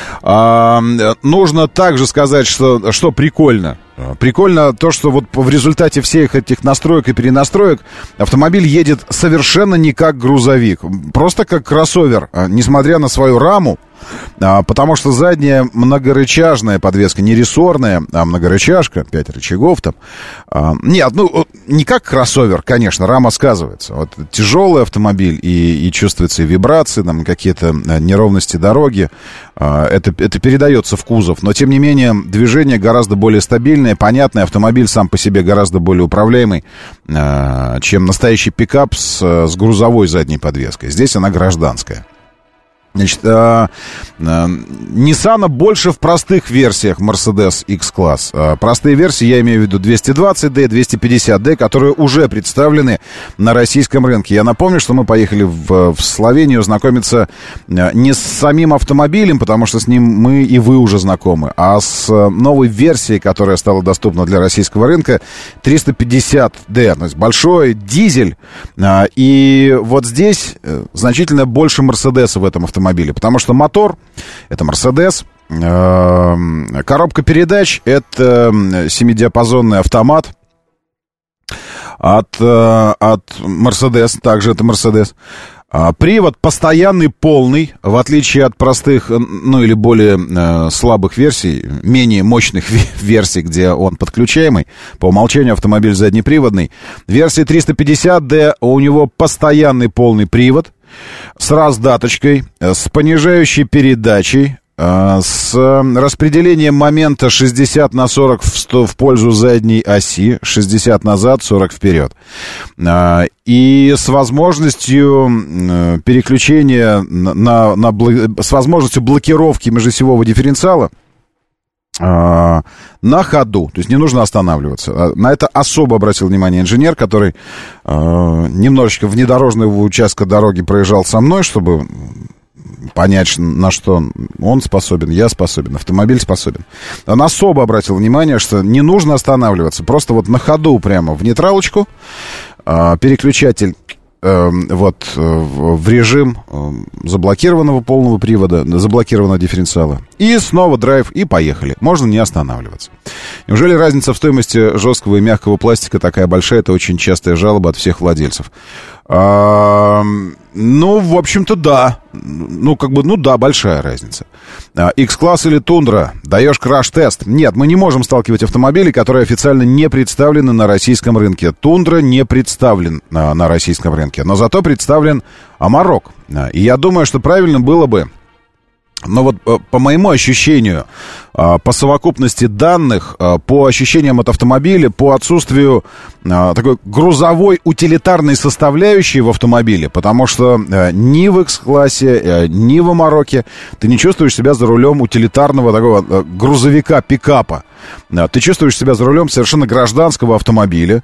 Э, нужно также сказать, что, что прикольно. Прикольно то, что вот в результате всех этих настроек и перенастроек автомобиль едет совершенно не как грузовик, просто как кроссовер, несмотря на свою раму, потому что задняя многорычажная подвеска, не рессорная, а многорычажка, пять рычагов там. Нет, ну, не как кроссовер, конечно, рама сказывается. Вот тяжелый автомобиль, и, и чувствуются и вибрации, там, какие-то неровности дороги. Это, это передается в кузов, но, тем не менее, движение гораздо более стабильное, понятное. Автомобиль сам по себе гораздо более управляемый, чем настоящий пикап с, с грузовой задней подвеской. Здесь она гражданская. Значит, э, э, Nissan больше в простых версиях Mercedes X-класс. Э, простые версии, я имею в виду двести двадцать ди, двести пятьдесят ди, которые уже представлены на российском рынке. Я напомню, что мы поехали в, в Словению знакомиться э, не с самим автомобилем, потому что с ним мы и вы уже знакомы, а с э, новой версией, которая стала доступна для российского рынка, триста пятьдесят ди. То есть большой дизель. Э, и вот здесь э, значительно больше Mercedes в этом автомобиле. Потому что мотор — это Mercedes, э, коробка передач — это семидиапазонный автомат от, э, от Mercedes, также это Mercedes. А, привод постоянный, полный, в отличие от простых, ну или более э, слабых версий, менее мощных версий, где он подключаемый. По умолчанию автомобиль заднеприводный. В версии триста пятьдесят ди у него постоянный полный привод с раздаточкой, с понижающей передачей, с распределением момента шестьдесят на сорок в, сто, в пользу задней оси, шестьдесят назад, сорок вперед. И с возможностью переключения на, на, на, с возможностью блокировки межосевого дифференциала на ходу, то есть не нужно останавливаться. На это особо обратил внимание инженер, который э, немножечко внедорожного участка дороги проезжал со мной, чтобы понять, на что он способен, я способен, автомобиль способен. Он особо обратил внимание, что не нужно останавливаться, просто вот на ходу прямо в нейтралочку, переключатель вот в режим заблокированного полного привода, заблокированного дифференциала. И снова драйв, и поехали. Можно не останавливаться. Неужели разница в стоимости жесткого и мягкого пластика такая большая? Это очень частая жалоба от всех владельцев. А, ну, в общем-то, да. Ну, как бы, ну да, большая разница. X-класс или Тундра? Даешь краш-тест? Нет, мы не можем сталкивать автомобили, которые официально не представлены на российском рынке. Тундра не представлен на, на российском рынке, но зато представлен Амарок. И я думаю, что правильно было бы, но вот по моему ощущению, по совокупности данных, по ощущениям от автомобиля, по отсутствию такой грузовой утилитарной составляющей в автомобиле, потому что ни в X-классе, ни в Амароке ты не чувствуешь себя за рулем утилитарного такого грузовика-пикапа. Ты чувствуешь себя за рулем совершенно гражданского автомобиля.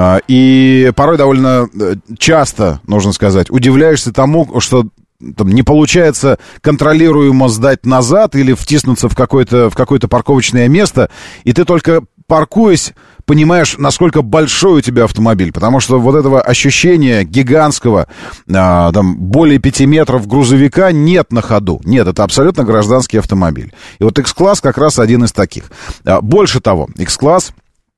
И порой довольно часто, нужно сказать, удивляешься тому, что там не получается контролируемо сдать назад или втиснуться в какое-то, в какое-то парковочное место, и ты только паркуясь, понимаешь, насколько большой у тебя автомобиль, потому что вот этого ощущения гигантского, а, там, более пяти метров грузовика нет на ходу. Нет, это абсолютно гражданский автомобиль. И вот X-класс как раз один из таких. А, больше того, X-класс,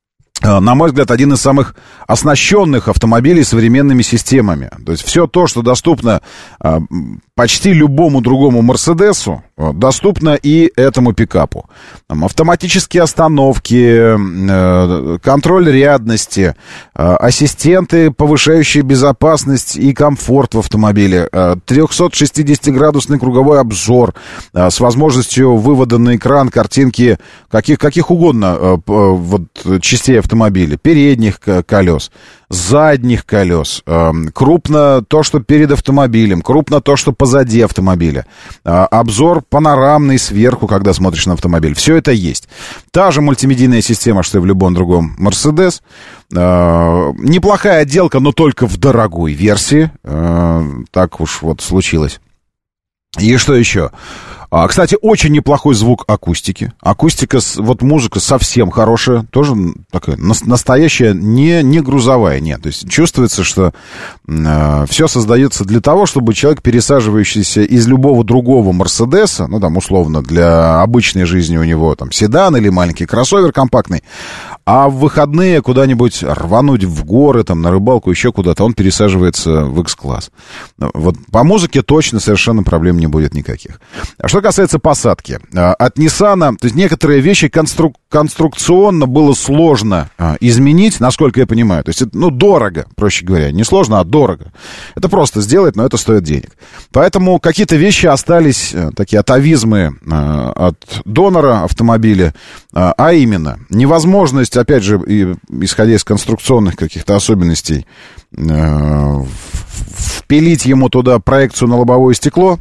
на мой взгляд, один из самых оснащенных автомобилей современными системами. То есть все то, что доступно а, почти любому другому Мерседесу, доступно и этому пикапу. Там, автоматические остановки, э, контроль рядности, э, ассистенты, повышающие безопасность и комфорт в автомобиле, э, трехсот-шестидесятиградусный круговой обзор э, с возможностью вывода на экран картинки каких, каких угодно э, вот, частей автомобиля, передних колес, задних колес, э, крупно то, что перед автомобилем, крупно то, что позади автомобиля, э, обзор панорамный сверху, когда смотришь на автомобиль. Все это есть. Та же мультимедийная система, что и в любом другом Mercedes. Э, неплохая отделка, но только в дорогой версии. Э, так уж вот случилось. И что еще? А, кстати, очень неплохой звук акустики. Акустика, вот музыка совсем хорошая, тоже такая настоящая, не, не грузовая, нет. То есть чувствуется, что э, все создается для того, чтобы человек, пересаживающийся из любого другого Мерседеса, ну там условно для обычной жизни у него там седан или маленький кроссовер компактный, а в выходные куда-нибудь рвануть в горы, там на рыбалку, еще куда-то, он пересаживается в X-класс. Вот по музыке точно совершенно проблем не будет никаких. А что касается посадки, от Nissan, то есть некоторые вещи конструк- конструкционно было сложно а, изменить, насколько я понимаю. То есть, это, ну, дорого, проще говоря. Не сложно, а дорого. Это просто сделать, но это стоит денег. Поэтому какие-то вещи остались, а, такие атовизмы а, от донора автомобиля, а, а именно невозможность, опять же, и, исходя из конструкционных каких-то особенностей, а, впилить ему туда проекцию на лобовое стекло.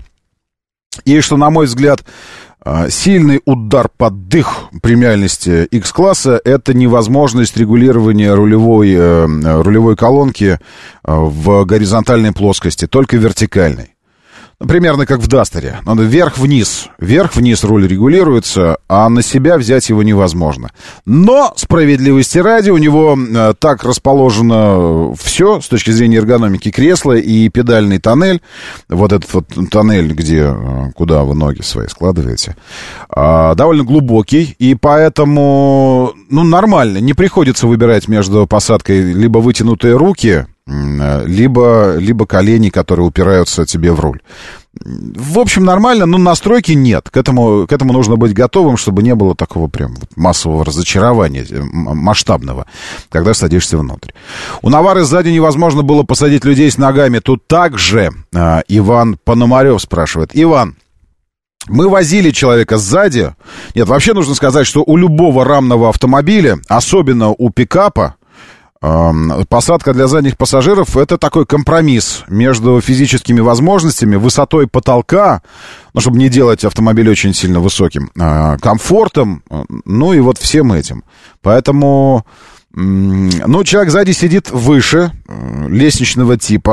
И что, на мой взгляд, сильный удар под дых премиальности X-класса — это невозможность регулирования рулевой, рулевой колонки в горизонтальной плоскости, только вертикальной. Примерно как в Дастере. Вверх-вниз. Вверх-вниз руль регулируется, а на себя взять его невозможно. Но, справедливости ради, у него э, так расположено все с точки зрения эргономики кресла и педальный тоннель. Вот этот вот тоннель, где, куда вы ноги свои складываете, э, довольно глубокий. И поэтому, ну, нормально. Не приходится выбирать между посадкой либо вытянутые руки, либо, либо колени, которые упираются тебе в руль. В общем, нормально, но настройки нет. К этому, к этому нужно быть готовым, чтобы не было такого прям массового разочарования, масштабного, когда садишься внутрь. У Навары сзади невозможно было посадить людей с ногами. Тут также а, Иван Пономарев спрашивает. Иван, мы возили человека сзади. Нет, вообще нужно сказать, что у любого рамного автомобиля, особенно у пикапа, посадка для задних пассажиров — это такой компромисс между физическими возможностями, высотой потолка, ну, чтобы не делать автомобиль очень сильно высоким, комфортом, ну и вот всем этим. Поэтому, ну, человек сзади сидит выше, лестничного типа,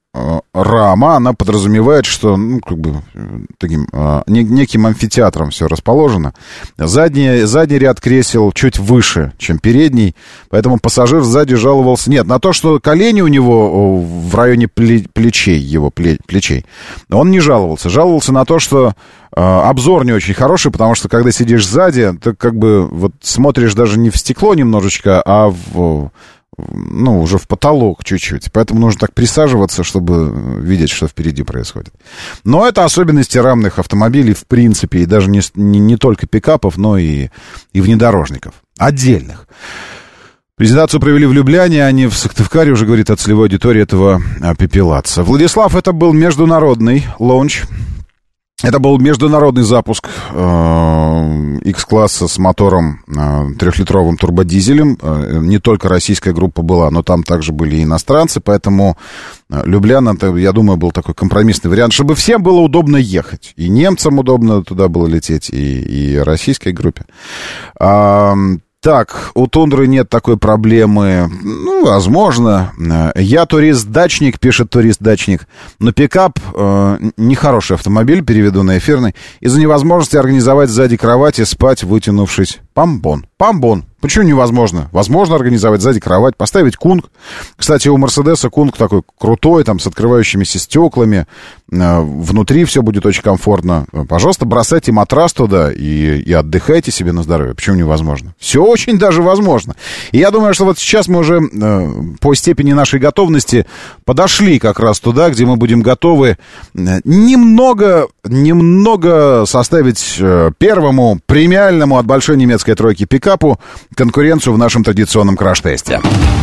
рама, она подразумевает, что, ну, как бы, таким, неким амфитеатром все расположено. Задний, задний ряд кресел чуть выше, чем передний, поэтому пассажир сзади жаловался... Нет, на то, что колени у него в районе плечей, его плечей, он не жаловался. Жаловался на то, что обзор не очень хороший, потому что, когда сидишь сзади, ты как бы вот смотришь даже не в стекло немножечко, а в... ну, уже в потолок чуть-чуть. Поэтому нужно так присаживаться, чтобы видеть, что впереди происходит. Но это особенности рамных автомобилей, в принципе, и даже не, не, не только пикапов, но и, и внедорожников. Отдельных. Презентацию провели в Любляне, а не в Сыктывкаре, уже говорит от целевой аудитории этого пепелаца. Владислав, это был международный лонч. Это был международный запуск э, X-класса с мотором э, трехлитровым турбодизелем. Э, не только российская группа была, но там также были и иностранцы, поэтому э, Любляна, это, я думаю, был такой компромиссный вариант, чтобы всем было удобно ехать. И немцам удобно туда было лететь, и, и российской группе. А, так, у Тундры нет такой проблемы. Ну, возможно. Я турист-дачник, пишет турист-дачник. Но пикап э, нехороший автомобиль, переведу на эфирный. Из-за невозможности организовать сзади кровати, спать, вытянувшись. Памбон. Памбон. Почему невозможно? Возможно организовать сзади кровать, поставить кунг. Кстати, у Мерседеса кунг такой крутой, там, с открывающимися стеклами. Внутри все будет очень комфортно. Пожалуйста, бросайте матрас туда и, и отдыхайте себе на здоровье. Почему невозможно? Все очень даже возможно. И я думаю, что вот сейчас мы уже э, по степени нашей готовности подошли как раз туда, где мы будем готовы немного, немного составить э, первому премиальному от большой немецкой тройки пикапу конкуренцию в нашем традиционном краш-тесте.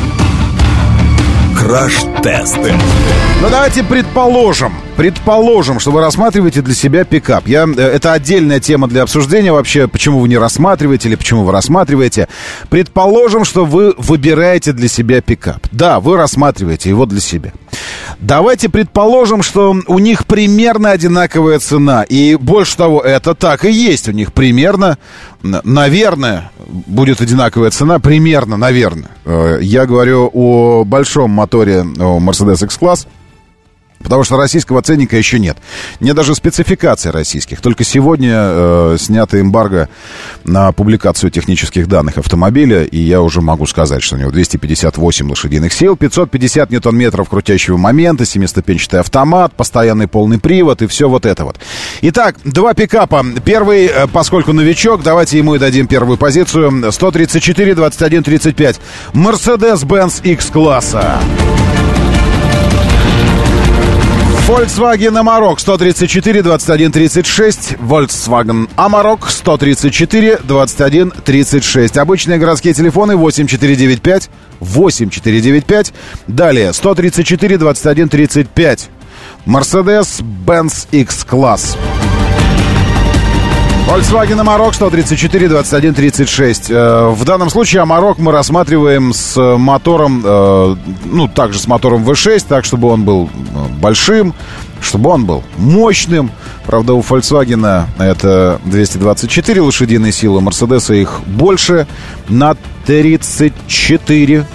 Краш-тест. Ну, давайте предположим, предположим, что вы рассматриваете для себя пикап. Я, это отдельная тема для обсуждения вообще, почему вы не рассматриваете или почему вы рассматриваете. Предположим, что вы выбираете для себя пикап. Да, вы рассматриваете его для себя. Давайте предположим, что у них примерно одинаковая цена. И больше того, это так и есть. У них примерно, наверное, будет одинаковая цена. Примерно, наверное. Я говорю о большом моторе, о Mercedes X-Class. Потому что российского ценника еще нет. Нет даже спецификаций российских. Только сегодня э, снято эмбарго на публикацию технических данных автомобиля. И я уже могу сказать, что у него двести пятьдесят восемь лошадиных сил, пятьсот пятьдесят ньютон-метров крутящего момента, семиступенчатый автомат, постоянный полный привод и все вот это вот. Итак, два пикапа. Первый, поскольку новичок, давайте ему и дадим первую позицию. сто тридцать четыре двадцать один тридцать пять. Mercedes-Benz X-класса. Volkswagen Amarok сто тридцать четыре двадцать один тридцать шесть. Volkswagen Amarok сто тридцать четыре двадцать один тридцать шесть. Обычные городские телефоны восемь четыре девять пять восемь четыре девять пять. Далее сто тридцать четыре двадцать один тридцать пять. Mercedes-Benz X-Class. Volkswagen Amarok сто тридцать четыре двадцать один тридцать шесть. В данном случае Amarok мы рассматриваем с мотором, ну, также с мотором ви шесть, так, чтобы он был большим, чтобы он был мощным. Правда, у Volkswagen это двести двадцать четыре лошадиные силы, у Mercedes их больше, на тридцать четыре.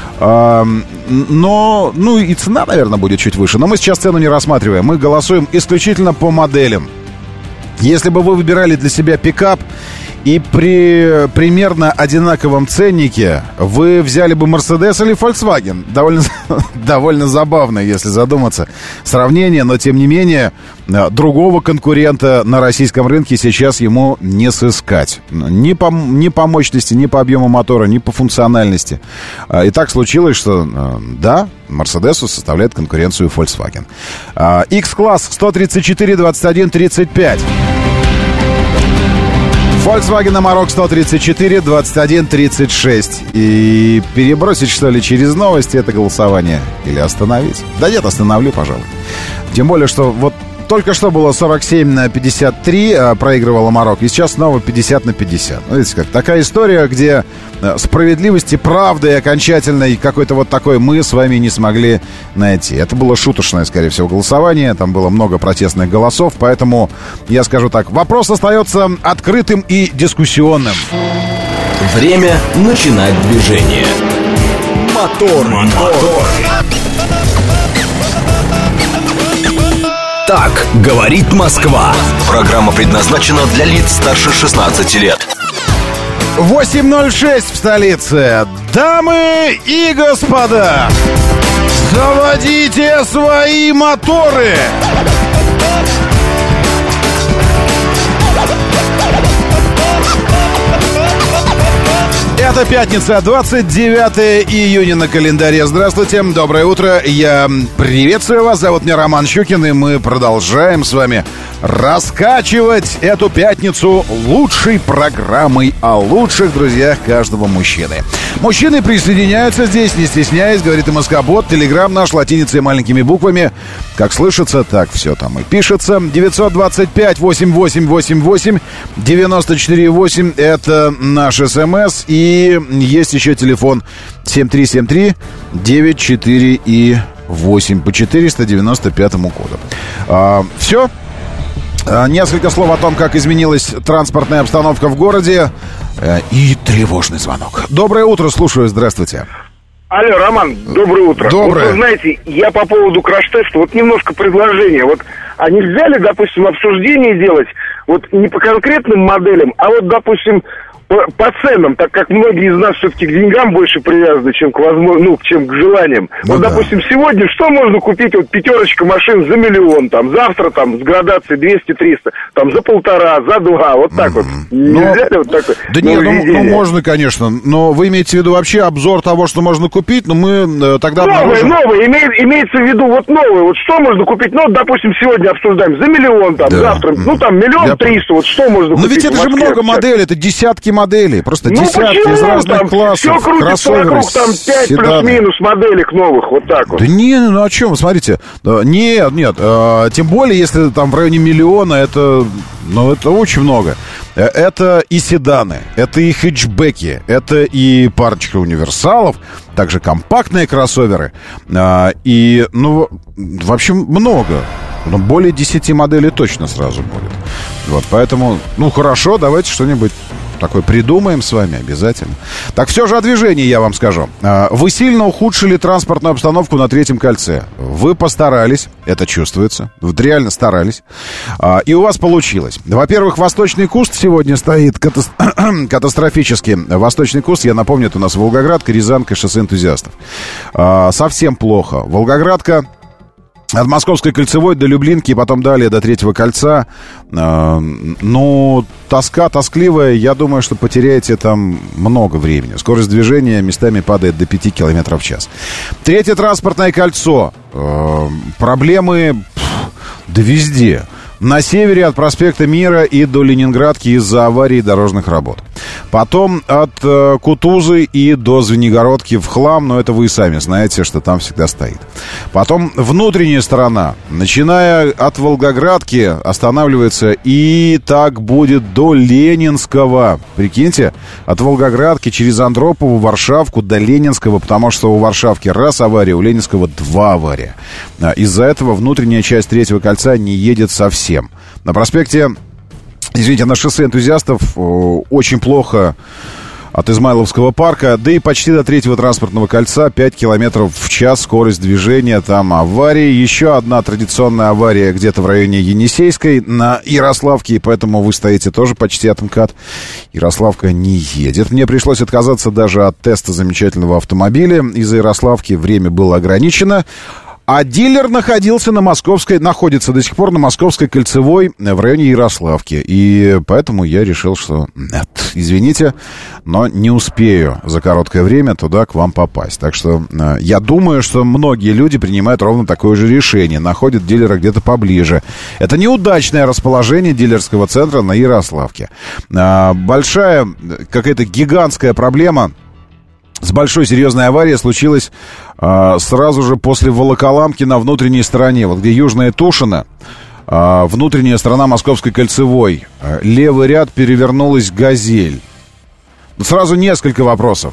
Но, ну, и цена, наверное, будет чуть выше. Но мы сейчас цену не рассматриваем. Мы голосуем исключительно по моделям. Если бы вы выбирали для себя пикап и при примерно одинаковом ценнике вы взяли бы Mercedes или Volkswagen, довольно, довольно забавно, если задуматься, сравнение, но тем не менее другого конкурента на российском рынке сейчас ему не сыскать. Ни по, ни по мощности, ни по объему мотора, ни по функциональности. И так случилось, что да, Mercedes составляет конкуренцию Volkswagen. X-класс сто тридцать четыре двадцать один тридцать пять. Volkswagen Amarok сто тридцать четыре двадцать один тридцать шесть. И перебросить, что ли, через новости это голосование? Или остановить? Да нет, остановлю, пожалуй. Тем более, что вот только что было сорок семь на пятьдесят три, проигрывал Amarok, и сейчас снова пятьдесят на пятьдесят. Ну, видите как, такая история, где справедливости, правды и окончательной какой-то вот такой мы с вами не смогли найти. Это было шуточное, скорее всего, голосование, там было много протестных голосов, поэтому я скажу так, вопрос остается открытым и дискуссионным. Время начинать движение. Мотор, мотор. Так говорит Москва. Программа предназначена для лиц старше шестнадцати лет. восемь ноль шесть в столице. Дамы и господа, заводите свои моторы. Это пятница, двадцать девятое июня на календаре. Здравствуйте, доброе утро. Я приветствую вас. Зовут меня Роман Щукин, и мы продолжаем с вами раскачивать эту пятницу лучшей программой о лучших друзьях каждого мужчины. Мужчины присоединяются здесь, не стесняясь, говорит и Москобот. Телеграм наш латиницей и маленькими буквами. Как слышится, так все там и пишется. девятьсот двадцать пять восемьдесят восемь восемьдесят восемь девяносто четыре восемь. Это наш СМС. И есть еще телефон семь три семь три девять четыре и восемь по четыреста девяносто пятому коду. А, все. А, несколько слов о том, как изменилась транспортная обстановка в городе. А, и тревожный звонок. Доброе утро, слушаю, здравствуйте. Алло, Роман, доброе утро. Доброе. Вот вы знаете, я по поводу краш-теста, вот немножко предложение. Вот, а нельзя ли, допустим, обсуждение делать вот не по конкретным моделям, а вот, допустим, по, по ценам, так как многие из нас все-таки к деньгам больше привязаны, чем к возможно, ну, чем к желаниям. Ну, вот, да. Допустим, сегодня что можно купить, вот пятерочка машин за миллион, там, завтра там с градацией двести-триста, там, за полтора, за два, вот так mm-hmm. вот. Нельзя ли вот такое? Да нет, ну, ну, можно, конечно, но вы имеете в виду вообще обзор того, что можно купить, но мы тогда... Новые, обнаружим... новые, имеет, имеется в виду вот новые, вот что можно купить, ну, допустим, сегодня обсуждаем за миллион, там, да. завтра, mm-hmm. ну, там, миллион триста, вот что можно купить? Но ведь это же много моделей, это десятки моделей, просто ну, десятки почему? Из разных Там классов, все крутится кроссоверы, вокруг, там пять плюс-минус моделек новых, вот так вот. Да не, ну о чем, смотрите, нет, нет, э, тем более, если там в районе миллиона, это, ну, это очень много. Это и седаны, это и хэтчбеки, это и парочка универсалов, также компактные кроссоверы, э, и, ну, в общем, много. Ну, более десяти моделей точно сразу будет. Вот, поэтому, ну, хорошо, давайте что-нибудь такое придумаем с вами обязательно. Так, все же о движении я вам скажу. Вы сильно ухудшили транспортную обстановку на Третьем кольце. Вы постарались, это чувствуется. Вот реально старались. И у вас получилось. Во-первых, Восточный куст сегодня стоит катас... катастрофически. Восточный куст, я напомню, это у нас Волгоградка, Рязанка, шоссе энтузиастов. Совсем плохо. Волгоградка от Московской кольцевой до Люблинки и потом далее до Третьего кольца. Э, ну, тоска тоскливая. Я думаю, что потеряете там много времени. Скорость движения местами падает до пяти километров в час. Третье транспортное кольцо. Э, проблемы пфф, да везде. На севере от проспекта Мира и до Ленинградки из-за аварии дорожных работ. Потом от э, Кутузы и до Звенигородки в хлам, но это вы сами знаете, что там всегда стоит. Потом внутренняя сторона, начиная от Волгоградки, останавливается, и так будет до Ленинского. Прикиньте, от Волгоградки через Андропову, Варшавку до Ленинского, потому что у Варшавки раз авария, у Ленинского два авария. Из-за этого внутренняя часть Третьего кольца не едет совсем. На проспекте, извините, на шоссе энтузиастов очень плохо от Измайловского парка, да и почти до Третьего транспортного кольца пять километров в час скорость движения, там аварии. Еще одна традиционная авария где-то в районе Енисейской на Ярославке, и поэтому вы стоите тоже почти от МКАД. Ярославка не едет. Мне пришлось отказаться даже от теста замечательного автомобиля. Из-за Ярославки время было ограничено. А дилер находился на Московской, находится до сих пор на Московской кольцевой в районе Ярославки. И поэтому я решил, что нет, извините, но не успею за короткое время туда к вам попасть. Так что э, я думаю, что многие люди принимают ровно такое же решение. Находят дилера где-то поближе. Это неудачное расположение дилерского центра на Ярославке. Э, большая, какая-то гигантская проблема с большой серьезной аварией случилась э, сразу же после Волоколамки на внутренней стороне, вот где Южная Тушино, э, внутренняя сторона Московской кольцевой. Э, левый ряд перевернулась «Газель». Сразу несколько вопросов.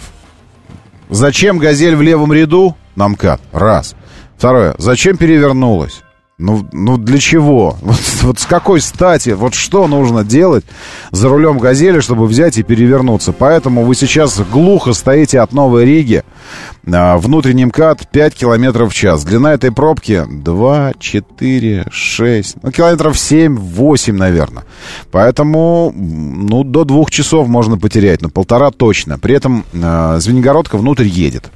Зачем «Газель» в левом ряду? На МКАД. Раз. Второе. Зачем перевернулась? Ну, ну для чего? Вот, вот с какой стати? Вот что нужно делать за рулем «Газели», чтобы взять и перевернуться? Поэтому вы сейчас глухо стоите от Новой Риги. Внутренний МКАД пять километров в час. Длина этой пробки два, четыре, шесть, ну, километров семь-восемь, наверное. Поэтому, ну, до двух часов можно потерять, но полтора точно. При этом э, Звенигородка внутрь едет.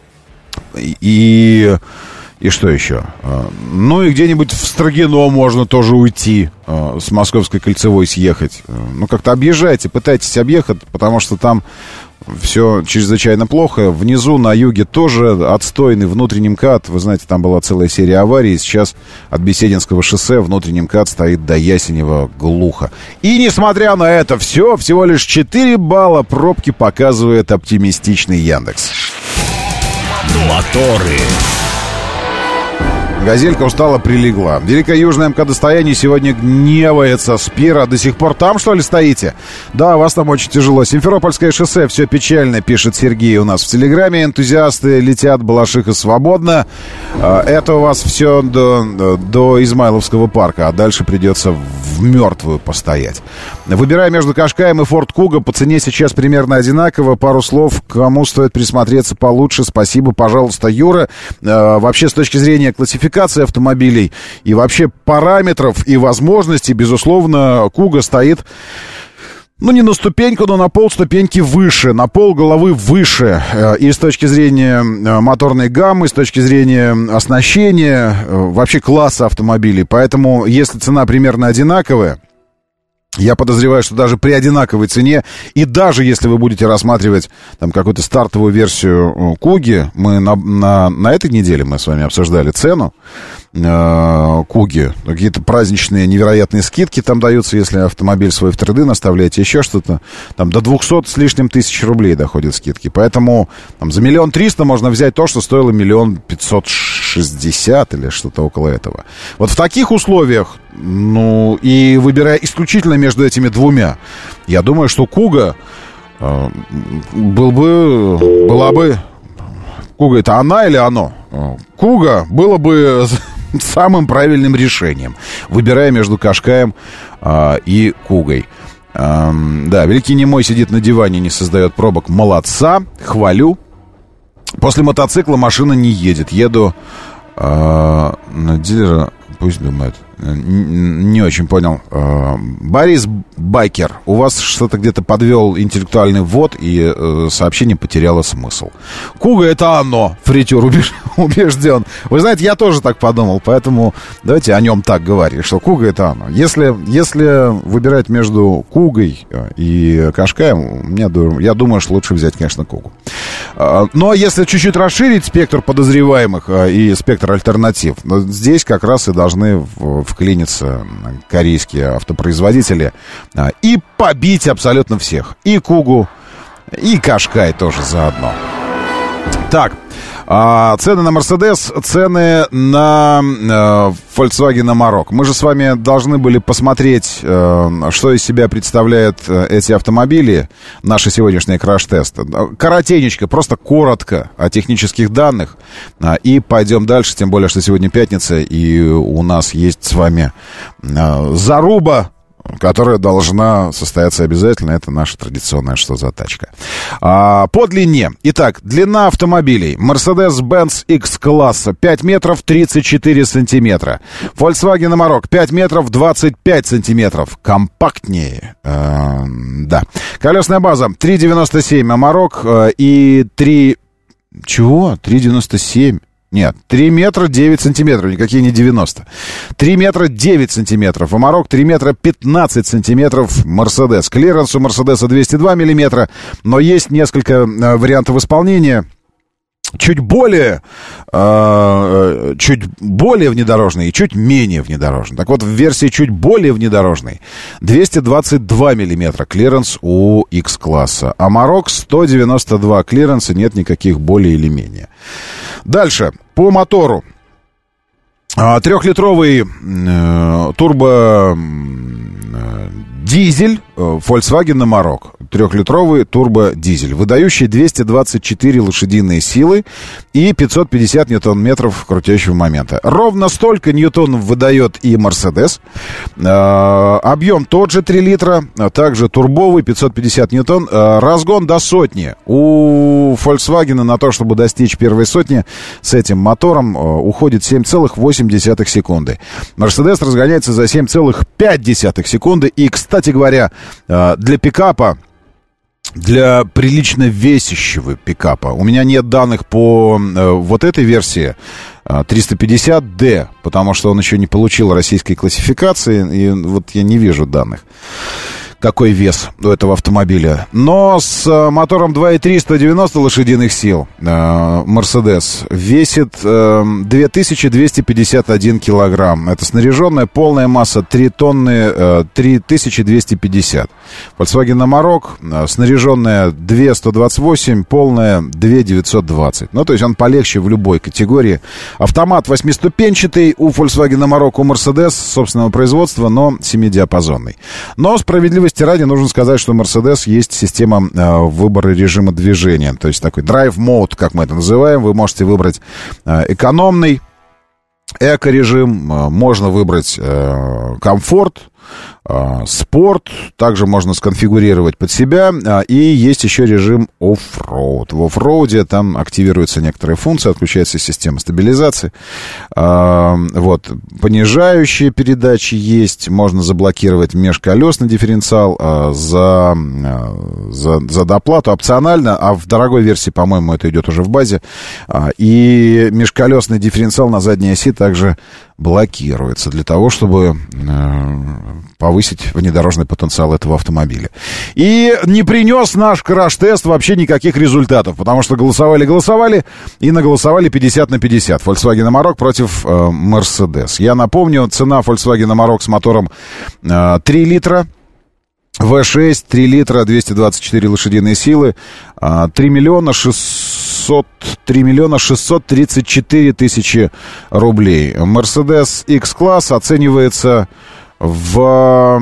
И... И что еще? Ну и где-нибудь в Строгино можно тоже уйти, с Московской кольцевой съехать. Ну как-то объезжайте, пытайтесь объехать, потому что там все чрезвычайно плохо. Внизу, на юге тоже отстойный внутренний МКАД. Вы знаете, там была целая серия аварий. Сейчас от Бесединского шоссе внутренний МКАД стоит до Ясенева глухо. И несмотря на это все, всего лишь четыре балла пробки показывает оптимистичный Яндекс. Моторы. «Газелька» устала, прилегла. Великое Южное МКАДостояние сегодня гневается. Спира, до сих пор там, что ли, стоите? Да, вас там очень тяжело. Симферопольское шоссе, все печально, пишет Сергей у нас в Телеграме. Энтузиасты летят, Балашиха свободно. Это у вас все до, до Измайловского парка, а дальше придется в мертвую постоять. Выбирая между Кашкаем и Форд Куга, по цене сейчас примерно одинаково. Пару слов, кому стоит присмотреться получше. Спасибо, пожалуйста, Юра. Вообще, с точки зрения классификации автомобилей и вообще параметров и возможностей, безусловно, Куга стоит, ну, не на ступеньку, но на полступеньки выше, на пол головы выше. И с точки зрения моторной гаммы, с точки зрения оснащения, вообще класса автомобилей. Поэтому, если цена примерно одинаковая, я подозреваю, что даже при одинаковой цене, и даже если вы будете рассматривать там какую-то стартовую версию Куги, мы на, на, на этой неделе мы с вами обсуждали цену э, Куги, какие-то праздничные невероятные скидки там даются, если автомобиль свой в трейд-ин оставляете, еще что-то, там до двухсот с лишним тысяч рублей доходят скидки, поэтому там за миллион триста можно взять то, что стоило миллион пятьсот шестьдесят или что-то около этого. Вот в таких условиях, ну, и выбирая исключительно между этими двумя, я думаю, что Куга э, был бы, была бы... Куга — это она или оно? Куга было бы самым правильным решением, выбирая между Кашкаем э, и Кугой. Э, да, Великий Немой сидит на диване, не создает пробок. Молодца, хвалю. После мотоцикла машина не едет. Еду э, на дилера, пусть думает. Не очень понял. Борис Байкер, у вас что-то где-то подвел интеллектуальный ввод, и сообщение потеряло смысл. Куга — это оно, фритюр убежден. Вы знаете, я тоже так подумал, поэтому давайте о нем так говорить, что Куга — это оно. Если, если выбирать между Кугой и Кашкаем, мне, я думаю, что лучше взять, конечно, Кугу. Но если чуть-чуть расширить спектр подозреваемых и спектр альтернатив, здесь как раз и должны в вклиниться корейские автопроизводители и побить абсолютно всех. И Кугу, и Кашкай тоже заодно. Так, цены на Мерседес, цены на э, Volkswagen Amarok. Мы же с вами должны были посмотреть, э, что из себя представляют э, эти автомобили. Наши сегодняшние краш-тесты. Коротенечко, просто коротко о технических данных. Э, и пойдем дальше, тем более, что сегодня пятница, и у нас есть с вами э, заруба, которая должна состояться обязательно. Это наша традиционная «Что за тачка?». А, по длине. Итак, длина автомобилей. Mercedes-Benz X-класса пять метров тридцать четыре сантиметра. Volkswagen Amarok пять метров двадцать пять сантиметров. Компактнее. А, да. Колесная база три девяносто семь Amarok а, и три... Чего? три девяносто семь. Нет, три метра девять сантиметров, никакие не девяносто. три метра девять сантиметров. Amarok три метра пятнадцать сантиметров. Mercedes. Клиренс у Мерседеса двести два миллиметра, но есть несколько э, вариантов исполнения. Чуть более, э, чуть более внедорожный и чуть менее внедорожный. Так вот, в версии чуть более внедорожной двести двадцать два миллиметра клиренс у X-класса. Amarok сто девяносто два клиренса, нет никаких более или менее. Дальше, по мотору. Трехлитровый э, турбо э, дизель Volkswagen Amarok. Трехлитровый турбодизель, выдающий двести двадцать четыре лошадиные силы и пятьсот пятьдесят ньютон-метров крутящего момента. Ровно столько ньютонов выдает и Mercedes. Э, объем тот же три литра, также турбовый, пятьсот пятьдесят ньютон. Э, разгон до сотни. У Volkswagen на то, чтобы достичь первой сотни с этим мотором, э, уходит семь целых восемь десятых секунды. Mercedes разгоняется за семь целых пять десятых секунды. И, кстати говоря, э, для пикапа, для прилично весящего пикапа. У меня нет данных по э, вот этой версии э, триста пятьдесят ди, потому что он еще не получил российской классификации, и вот я не вижу данных, какой вес у этого автомобиля. Но с э, мотором два и три, сто девяносто лошадиных сил э, Mercedes весит э, две тысячи двести пятьдесят один килограмм. Это снаряженная полная масса три тонны, э, три тысячи двести пятьдесят. Volkswagen Amarok э, снаряженная две тысячи сто двадцать восемь, полная две тысячи девятьсот двадцать. Ну, то есть он полегче в любой категории. Автомат восьмиступенчатый у Volkswagen Amarok, у Mercedes собственного производства, но семидиапазонный. Но справедливости ради нужно сказать, что у Mercedes есть система э, выбора режима движения. То есть такой drive mode, как мы это называем. Вы можете выбрать э, экономный, эко-режим, э, можно выбрать э, комфорт, э, спорт. Также можно сконфигурировать под себя. Э, и есть еще режим off-road. В off-роуде там активируются некоторые функции, отключается система стабилизации. Э, вот. Понижающие передачи есть. Можно заблокировать межколесный дифференциал э, за, э, за, за доплату опционально. А в дорогой версии, по-моему, это идет уже в базе. Э, и межколесный дифференциал на задней оси также блокируется для того, чтобы э, повысить внедорожный потенциал этого автомобиля. И не принес наш краш-тест вообще никаких результатов, потому что голосовали-голосовали и наголосовали пятьдесят на пятьдесят. Volkswagen Amarok против э, Mercedes. Я напомню, цена Volkswagen Amarok с мотором э, три литра. вэ шесть, три литра, двести двадцать четыре лошадиные силы, три миллиона шестьсот, три миллиона шестьсот тридцать четыре тысячи рублей. Mercedes X-Class оценивается в...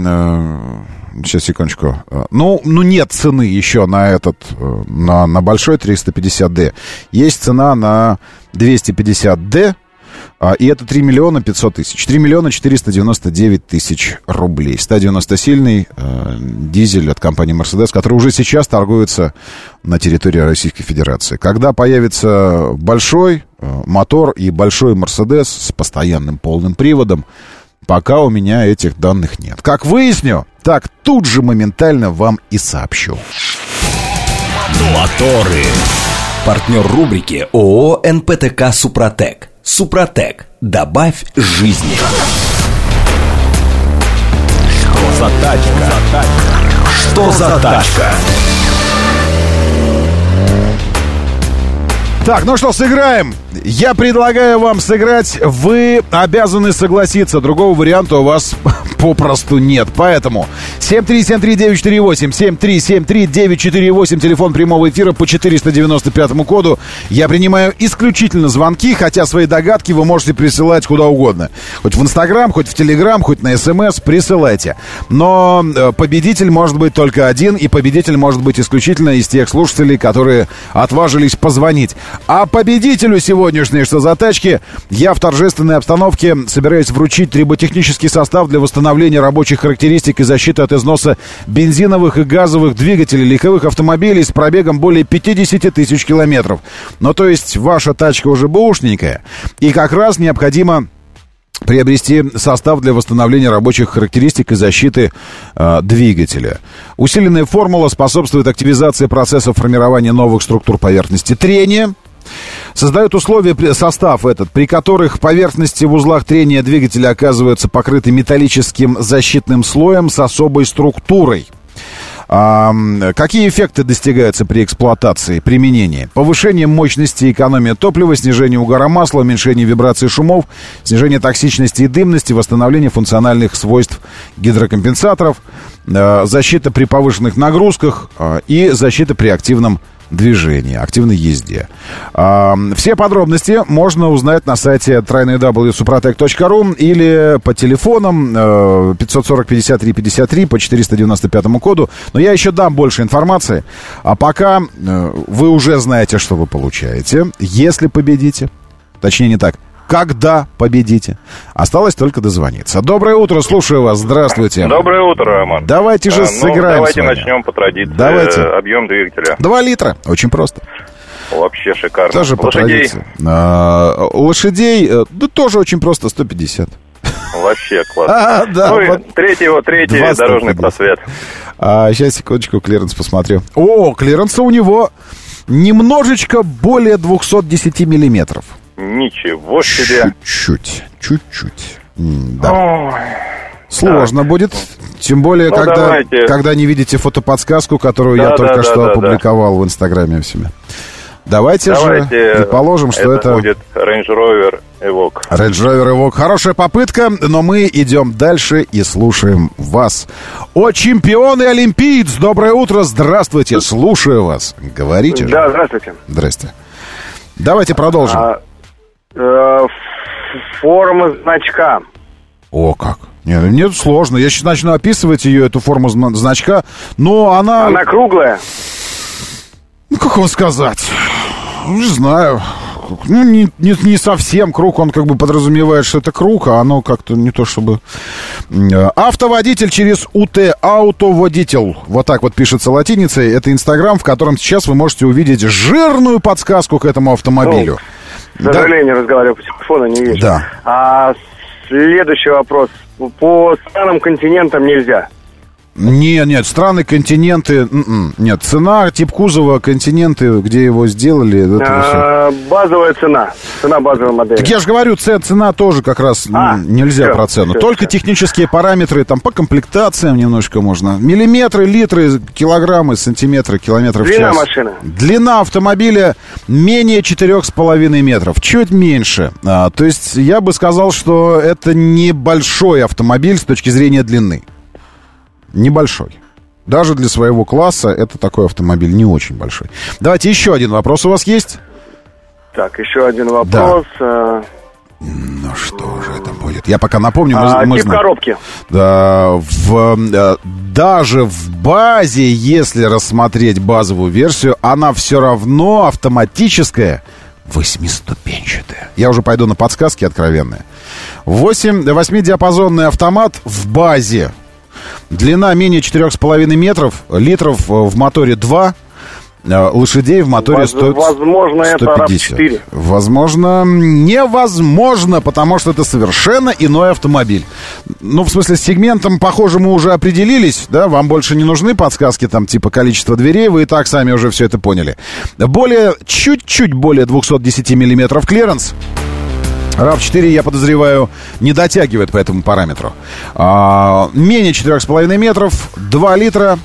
Сейчас, секундочку. Ну, ну, нет цены еще на этот, на, на большой триста пятьдесят ди. Есть цена на двести пятьдесят ди. И это три миллиона пятьсот тысяч. три миллиона четыреста девяносто девять тысяч рублей. сто девяносто-сильный э, дизель от компании Mercedes, который уже сейчас торгуется на территории Российской Федерации. Когда появится большой э, мотор и большой Mercedes с постоянным полным приводом, пока у меня этих данных нет. Как выясню, так тут же моментально вам и сообщу. Моторы. Партнер рубрики ООО эн пэ тэ ка «Супротек». «Супротек». Добавь жизни. Что за тачка? Что за тачка? Так, ну что, сыграем. Я предлагаю вам сыграть. Вы обязаны согласиться. Другого варианта у вас попросту нет. Поэтому семь три семь три девять четыре восемь, семь три семь три девять четыре восемь, телефон прямого эфира по четыреста девяносто пятому коду. Я принимаю исключительно звонки, хотя свои догадки вы можете присылать куда угодно. Хоть в Инстаграм, хоть в Телеграм, хоть на СМС, присылайте. Но победитель может быть только один, и победитель может быть исключительно из тех слушателей, которые отважились позвонить. А победителю сегодняшней «Что за тачки» я в торжественной обстановке собираюсь вручить триботехнический состав для восстановления рабочих характеристик и защиты от износа бензиновых и газовых двигателей легковых автомобилей с пробегом более пятьдесят тысяч километров. Ну, то есть ваша тачка уже бэушненькая, и как раз необходимо приобрести состав для восстановления рабочих характеристик и защиты э, двигателя. Усиленная формула способствует активизации процесса формирования новых структур поверхности трения. Создает условия, состав этот, при которых поверхности в узлах трения двигателя оказываются покрыты металлическим защитным слоем с особой структурой. А, какие эффекты достигаются при эксплуатации, применении? Повышение мощности, экономия топлива, снижение угара масла, уменьшение вибраций шумов, снижение токсичности и дымности, восстановление функциональных свойств гидрокомпенсаторов, а, защита при повышенных нагрузках а, и защита при активном движении, активной езде. А, все подробности можно узнать на сайте дабл ю дабл ю дабл ю точка супротек точка ру или по телефонам э, пятьсот сорок пятьдесят три пятьдесят три по четыреста девяносто пятому коду. Но я еще дам больше информации. А пока э, вы уже знаете, что вы получаете, если победите. Точнее, не так. Когда победите. Осталось только дозвониться. Доброе утро, слушаю вас. Здравствуйте. Доброе утро, Роман. Давайте же а, сыграем. Ну, давайте с вами. начнем по традиции. Давайте. Объем двигателя. Два литра. Очень просто. Вообще шикарно. Тоже по Лошадей? традиции. А, лошадей, да тоже очень просто, сто пятьдесят. Вообще классно. А, да, ну и вот третий, вот третий дорожный просвет. А, сейчас, секундочку, клиренс посмотрю. О, клиренса у него немножечко более двести десять миллиметров. Ничего себе. Чуть-чуть, чуть-чуть. М, да. Ой. Сложно так. будет, тем более, Ну, когда, давайте. когда не видите фотоподсказку, которую Да, я да, только да, что да, опубликовал в Инстаграме у себя. Давайте, Давайте же предположим, что это... это будет Range Rover Evoque. Range Rover Evoque. Хорошая попытка, но мы идем дальше и слушаем вас. О, чемпион и олимпиец! Доброе утро, здравствуйте, слушаю вас. Говорите же. Да, здравствуйте. Здрасте. Давайте продолжим. А, э, ф- форма значка. О, как. Нет, нет, сложно. Я сейчас начну описывать ее, эту форму зна- значка, но она... Она круглая? Ну, как вам сказать? Не знаю. Ну, не, не, не совсем круг, он как бы подразумевает, что это круг, а оно как-то не то чтобы... Автоводитель через УТ, аутоводитель. Вот так вот пишется латиницей. Это Инстаграм, в котором сейчас вы можете увидеть жирную подсказку к этому автомобилю. Ну, к сожалению, да. разговариваю по телефону, не вижу. Да. А следующий вопрос. По странам континентам нельзя. Нет, нет, страны, континенты, м-м, нет, цена, тип кузова, континенты, где его сделали, это А, базовая цена. Цена базовой модели. Так я же говорю, цена, цена тоже как раз А, м, нельзя всё, про цену. всё, Только всё. технические параметры, там по комплектациям немножко можно. Миллиметры, литры, килограммы, сантиметры, километры в час. Длина машины? Длина автомобиля менее четырех с половиной метров, чуть меньше. А, то есть я бы сказал, что это небольшой автомобиль с точки зрения длины. Небольшой. Даже для своего класса это такой автомобиль не очень большой. Давайте еще один вопрос у вас есть? Так, еще один вопрос. Да. Ну что же это будет? Я пока напомню. Мы, А, мы тип знаем. коробки? Да, в, даже в базе, если рассмотреть базовую версию, она все равно автоматическая, восьмиступенчатая. Я уже пойду на подсказки откровенные. восемь, восьмидиапазонный автомат в базе. Длина менее четырех с половиной метров, литров в моторе два, лошадей в моторе сто, возможно, сто это пятьдесят. рав четыре. Возможно, невозможно, потому что это совершенно иной автомобиль. Ну, в смысле, с сегментом, похоже, мы уже определились, да, вам больше не нужны подсказки, там, типа количество дверей, вы и так сами уже все это поняли. Более, чуть-чуть более двести десять миллиметров клиренс. рав четыре, я подозреваю, не дотягивает по этому параметру. А, менее четырех с половиной метров, два литра,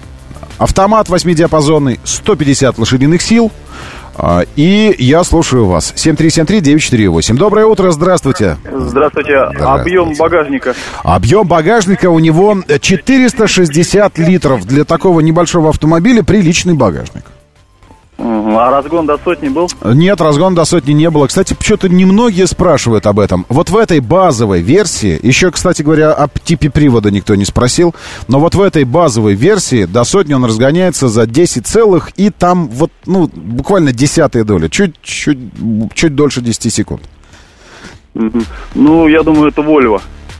автомат восьмидиапазонный, сто пятьдесят лошадиных сил. А, и я слушаю вас. семь три семь три девять четыре восемь. Доброе утро, здравствуйте. Здравствуйте. Объем багажника? Объем багажника у него четыреста шестьдесят литров. Для такого небольшого автомобиля приличный багажник. А разгон до сотни был? Нет, разгон до сотни не было. Кстати, что-то немногие спрашивают об этом. Вот в этой базовой версии, еще, кстати говоря, об типе привода никто не спросил, но вот в этой базовой версии до сотни он разгоняется за десять целых и там вот, ну, буквально десятые доли. Чуть-чуть, чуть дольше десяти секунд. Ну, я думаю, это Volvo.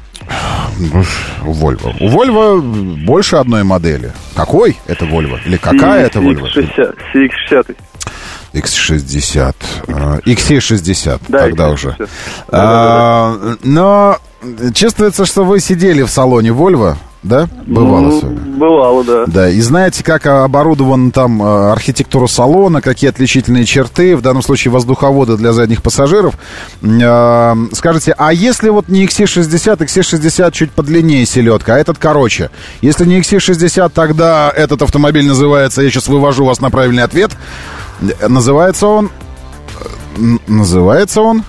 У Volvo. У Volvo больше одной модели. Какой это Volvo? Или какая это Volvo? си икс шестьдесят. икс шестьдесят. икс си шестьдесят, да, тогда икс си уже. шестьдесят. А, да, да, да. но чувствуется, что вы сидели в салоне Volvo, да? Бывало ну, с вами? Бывало, да. Да, и знаете, как оборудован там архитектура салона, какие отличительные черты, в данном случае воздуховоды для задних пассажиров. Скажите, а если вот не икс си шестьдесят, икс си шестьдесят чуть подлиннее селедка, а этот короче? Если не икс си шестьдесят, тогда этот автомобиль называется, я сейчас вывожу вас на правильный ответ, называется он... Называется он...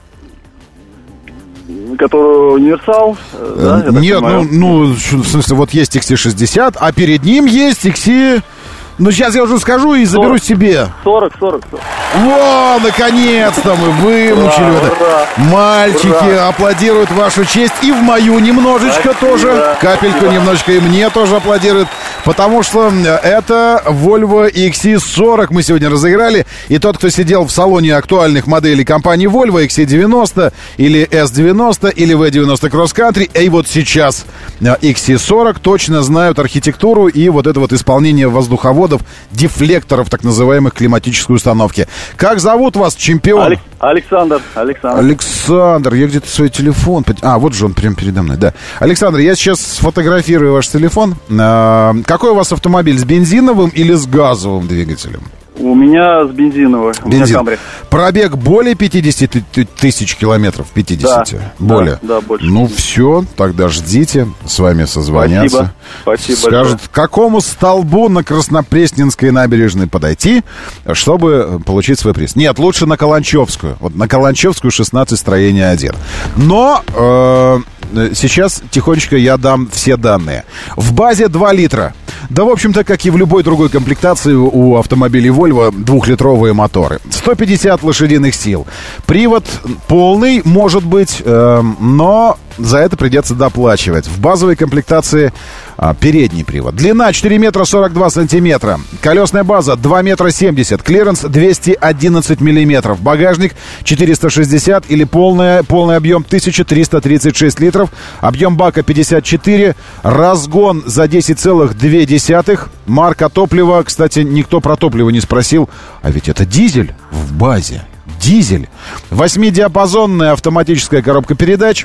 Который универсал, да? Нет, ну, ну, в смысле, вот есть икс си шестьдесят, а перед ним есть икс си Ну, сейчас я уже скажу и заберу сорок. себе. сорок, сорок, сорок. Во, наконец-то мы вымучили Ура, это. ура. Мальчики Ура. аплодируют в вашу честь. И в мою немножечко Спасибо. тоже. Капельку Спасибо. немножечко и мне тоже аплодируют. Потому что это Volvo икс си сорок мы сегодня разыграли. И тот, кто сидел в салоне актуальных моделей компании Volvo, икс си девяносто или эс девяносто или ви девяносто Cross Country, и вот сейчас икс си сорок точно знают архитектуру и вот это вот исполнение воздуховодов, дефлекторов, так называемых, климатической установки. Как зовут вас, чемпион? Алекс- Александр, Александр. Александр, я где-то свой телефон... пот- А, вот же он прямо передо мной, да. Александр, я сейчас сфотографирую ваш телефон. А, какой у вас автомобиль, с бензиновым или с газовым двигателем? У меня с бензиновой. У меня Бензин. Камри. Пробег более пятьдесят тысяч километров? пятьдесят? Да, Более? Да, да, больше. Ну, все, тогда ждите, с вами созвонятся. Спасибо. Спасибо Скажут, к какому столбу на Краснопресненской набережной подойти, чтобы получить свой приз. Нет, лучше на Каланчевскую. Вот на Каланчевскую шестнадцать, строение один. Но э, сейчас тихонечко я дам все данные. В базе два литра. Да, в общем-то, как и в любой другой комплектации у автомобилей Volvo, двухлитровые моторы. сто пятьдесят лошадиных сил. Привод полный, может быть, э, но за это придется доплачивать. В базовой комплектации а, передний привод. Длина четыре метра сорок два сантиметра. Колесная база два метра семьдесят. Клиренс двести одиннадцать миллиметров. Багажник четыреста шестьдесят или полный, полный объем тысяча триста тридцать шесть литров. Объем бака пятьдесят четыре. Разгон за десять целых две десятых. Марка топлива. Кстати, никто про топливо не спросил. А ведь это дизель в базе. Дизель. Восьмидиапазонная автоматическая коробка передач.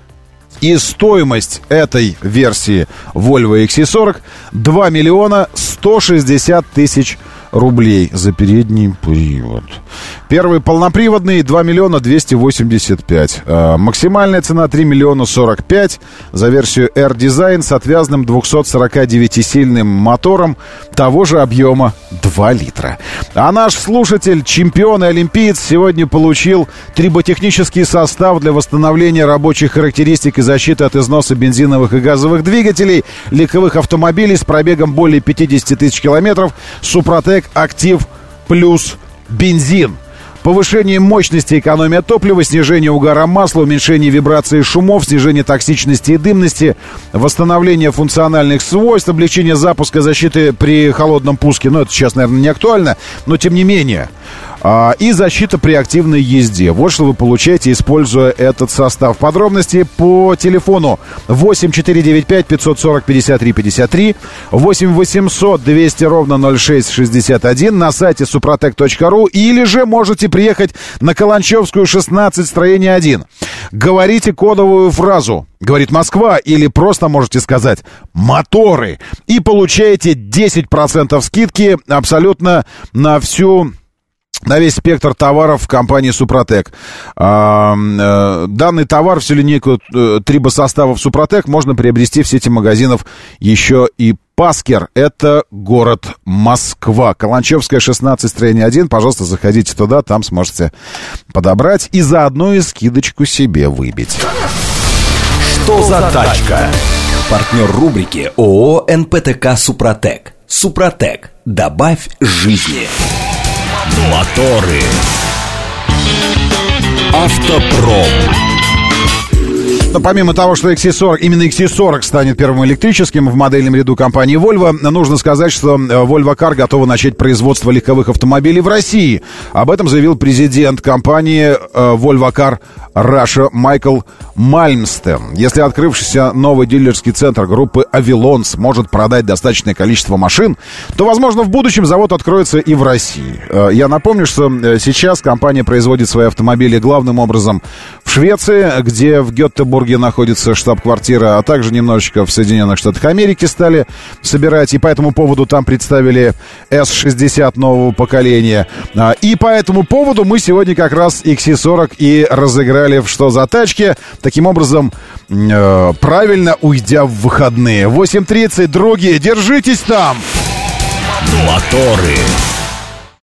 И стоимость этой версии Volvo икс си сорок два миллиона сто шестьдесят тысяч рублей за передний привод. Первый полноприводный два миллиона двести восемьдесят пять. А, максимальная цена три миллиона сорок пять за версию R-Design с отвязным двухсотсорокадевятисильным мотором того же объема два литра. А наш слушатель, чемпион и олимпиец, сегодня получил триботехнический состав для восстановления рабочих характеристик и защиты от износа бензиновых и газовых двигателей легковых автомобилей с пробегом более пятьдесят тысяч километров. Супротек Актив Плюс бензин. Повышение мощности, экономия топлива, снижение угара масла, уменьшение вибрации шумов, снижение токсичности и дымности, восстановление функциональных свойств, облегчение запуска, защиты при холодном пуске. Ну, это сейчас, наверное, не актуально, но тем не менее. А, и защита при активной езде. Вот что вы получаете, используя этот состав. Подробности по телефону восемь четыре девять пять пятьсот сорок пятьдесят три пятьдесят три, восемь восемьсот двести ровно ноль шесть шестьдесят один, на сайте супротек точка ру, или же можете приехать на Каланчевскую шестнадцать, строение один. Говорите кодовую фразу «Говорит Москва» или просто можете сказать «Моторы» и получаете десять процентов скидки абсолютно на всю... на весь спектр товаров компании «Супротек». А, э, данный товар, всю линейку э, трибосоставов «Супротек» можно приобрести в сети магазинов еще и Паскер. Это город Москва. Каланчевская, шестнадцать, строение один. Пожалуйста, заходите туда, там сможете подобрать и заодно и скидочку себе выбить. Что за тачка? Партнер рубрики ООО эн пэ тэ ка «Супротек». «Супротек». Добавь жизни. Моторы. Автопром. Но помимо того, что икс си сорок, именно икс си сорок станет первым электрическим в модельном ряду компании Volvo, нужно сказать, что Volvo Car готова начать производство легковых автомобилей в России. Об этом заявил президент компании Volvo Car Russia Майкл Мальмстен. Если открывшийся новый дилерский центр группы Avilon сможет продать достаточное количество машин, то, возможно, в будущем завод откроется и в России. Я напомню, что сейчас компания производит свои автомобили главным образом в Швеции, где в Гетеборге находится штаб-квартира, а также немножечко в Соединенных Штатах Америки стали собирать, и по этому поводу там представили эс шестьдесят нового поколения. И по этому поводу мы сегодня как раз икс си сорок и разыграли в «Что за тачки?», таким образом, э, правильно уйдя в выходные. восемь тридцать, другие, держитесь там! Моторы.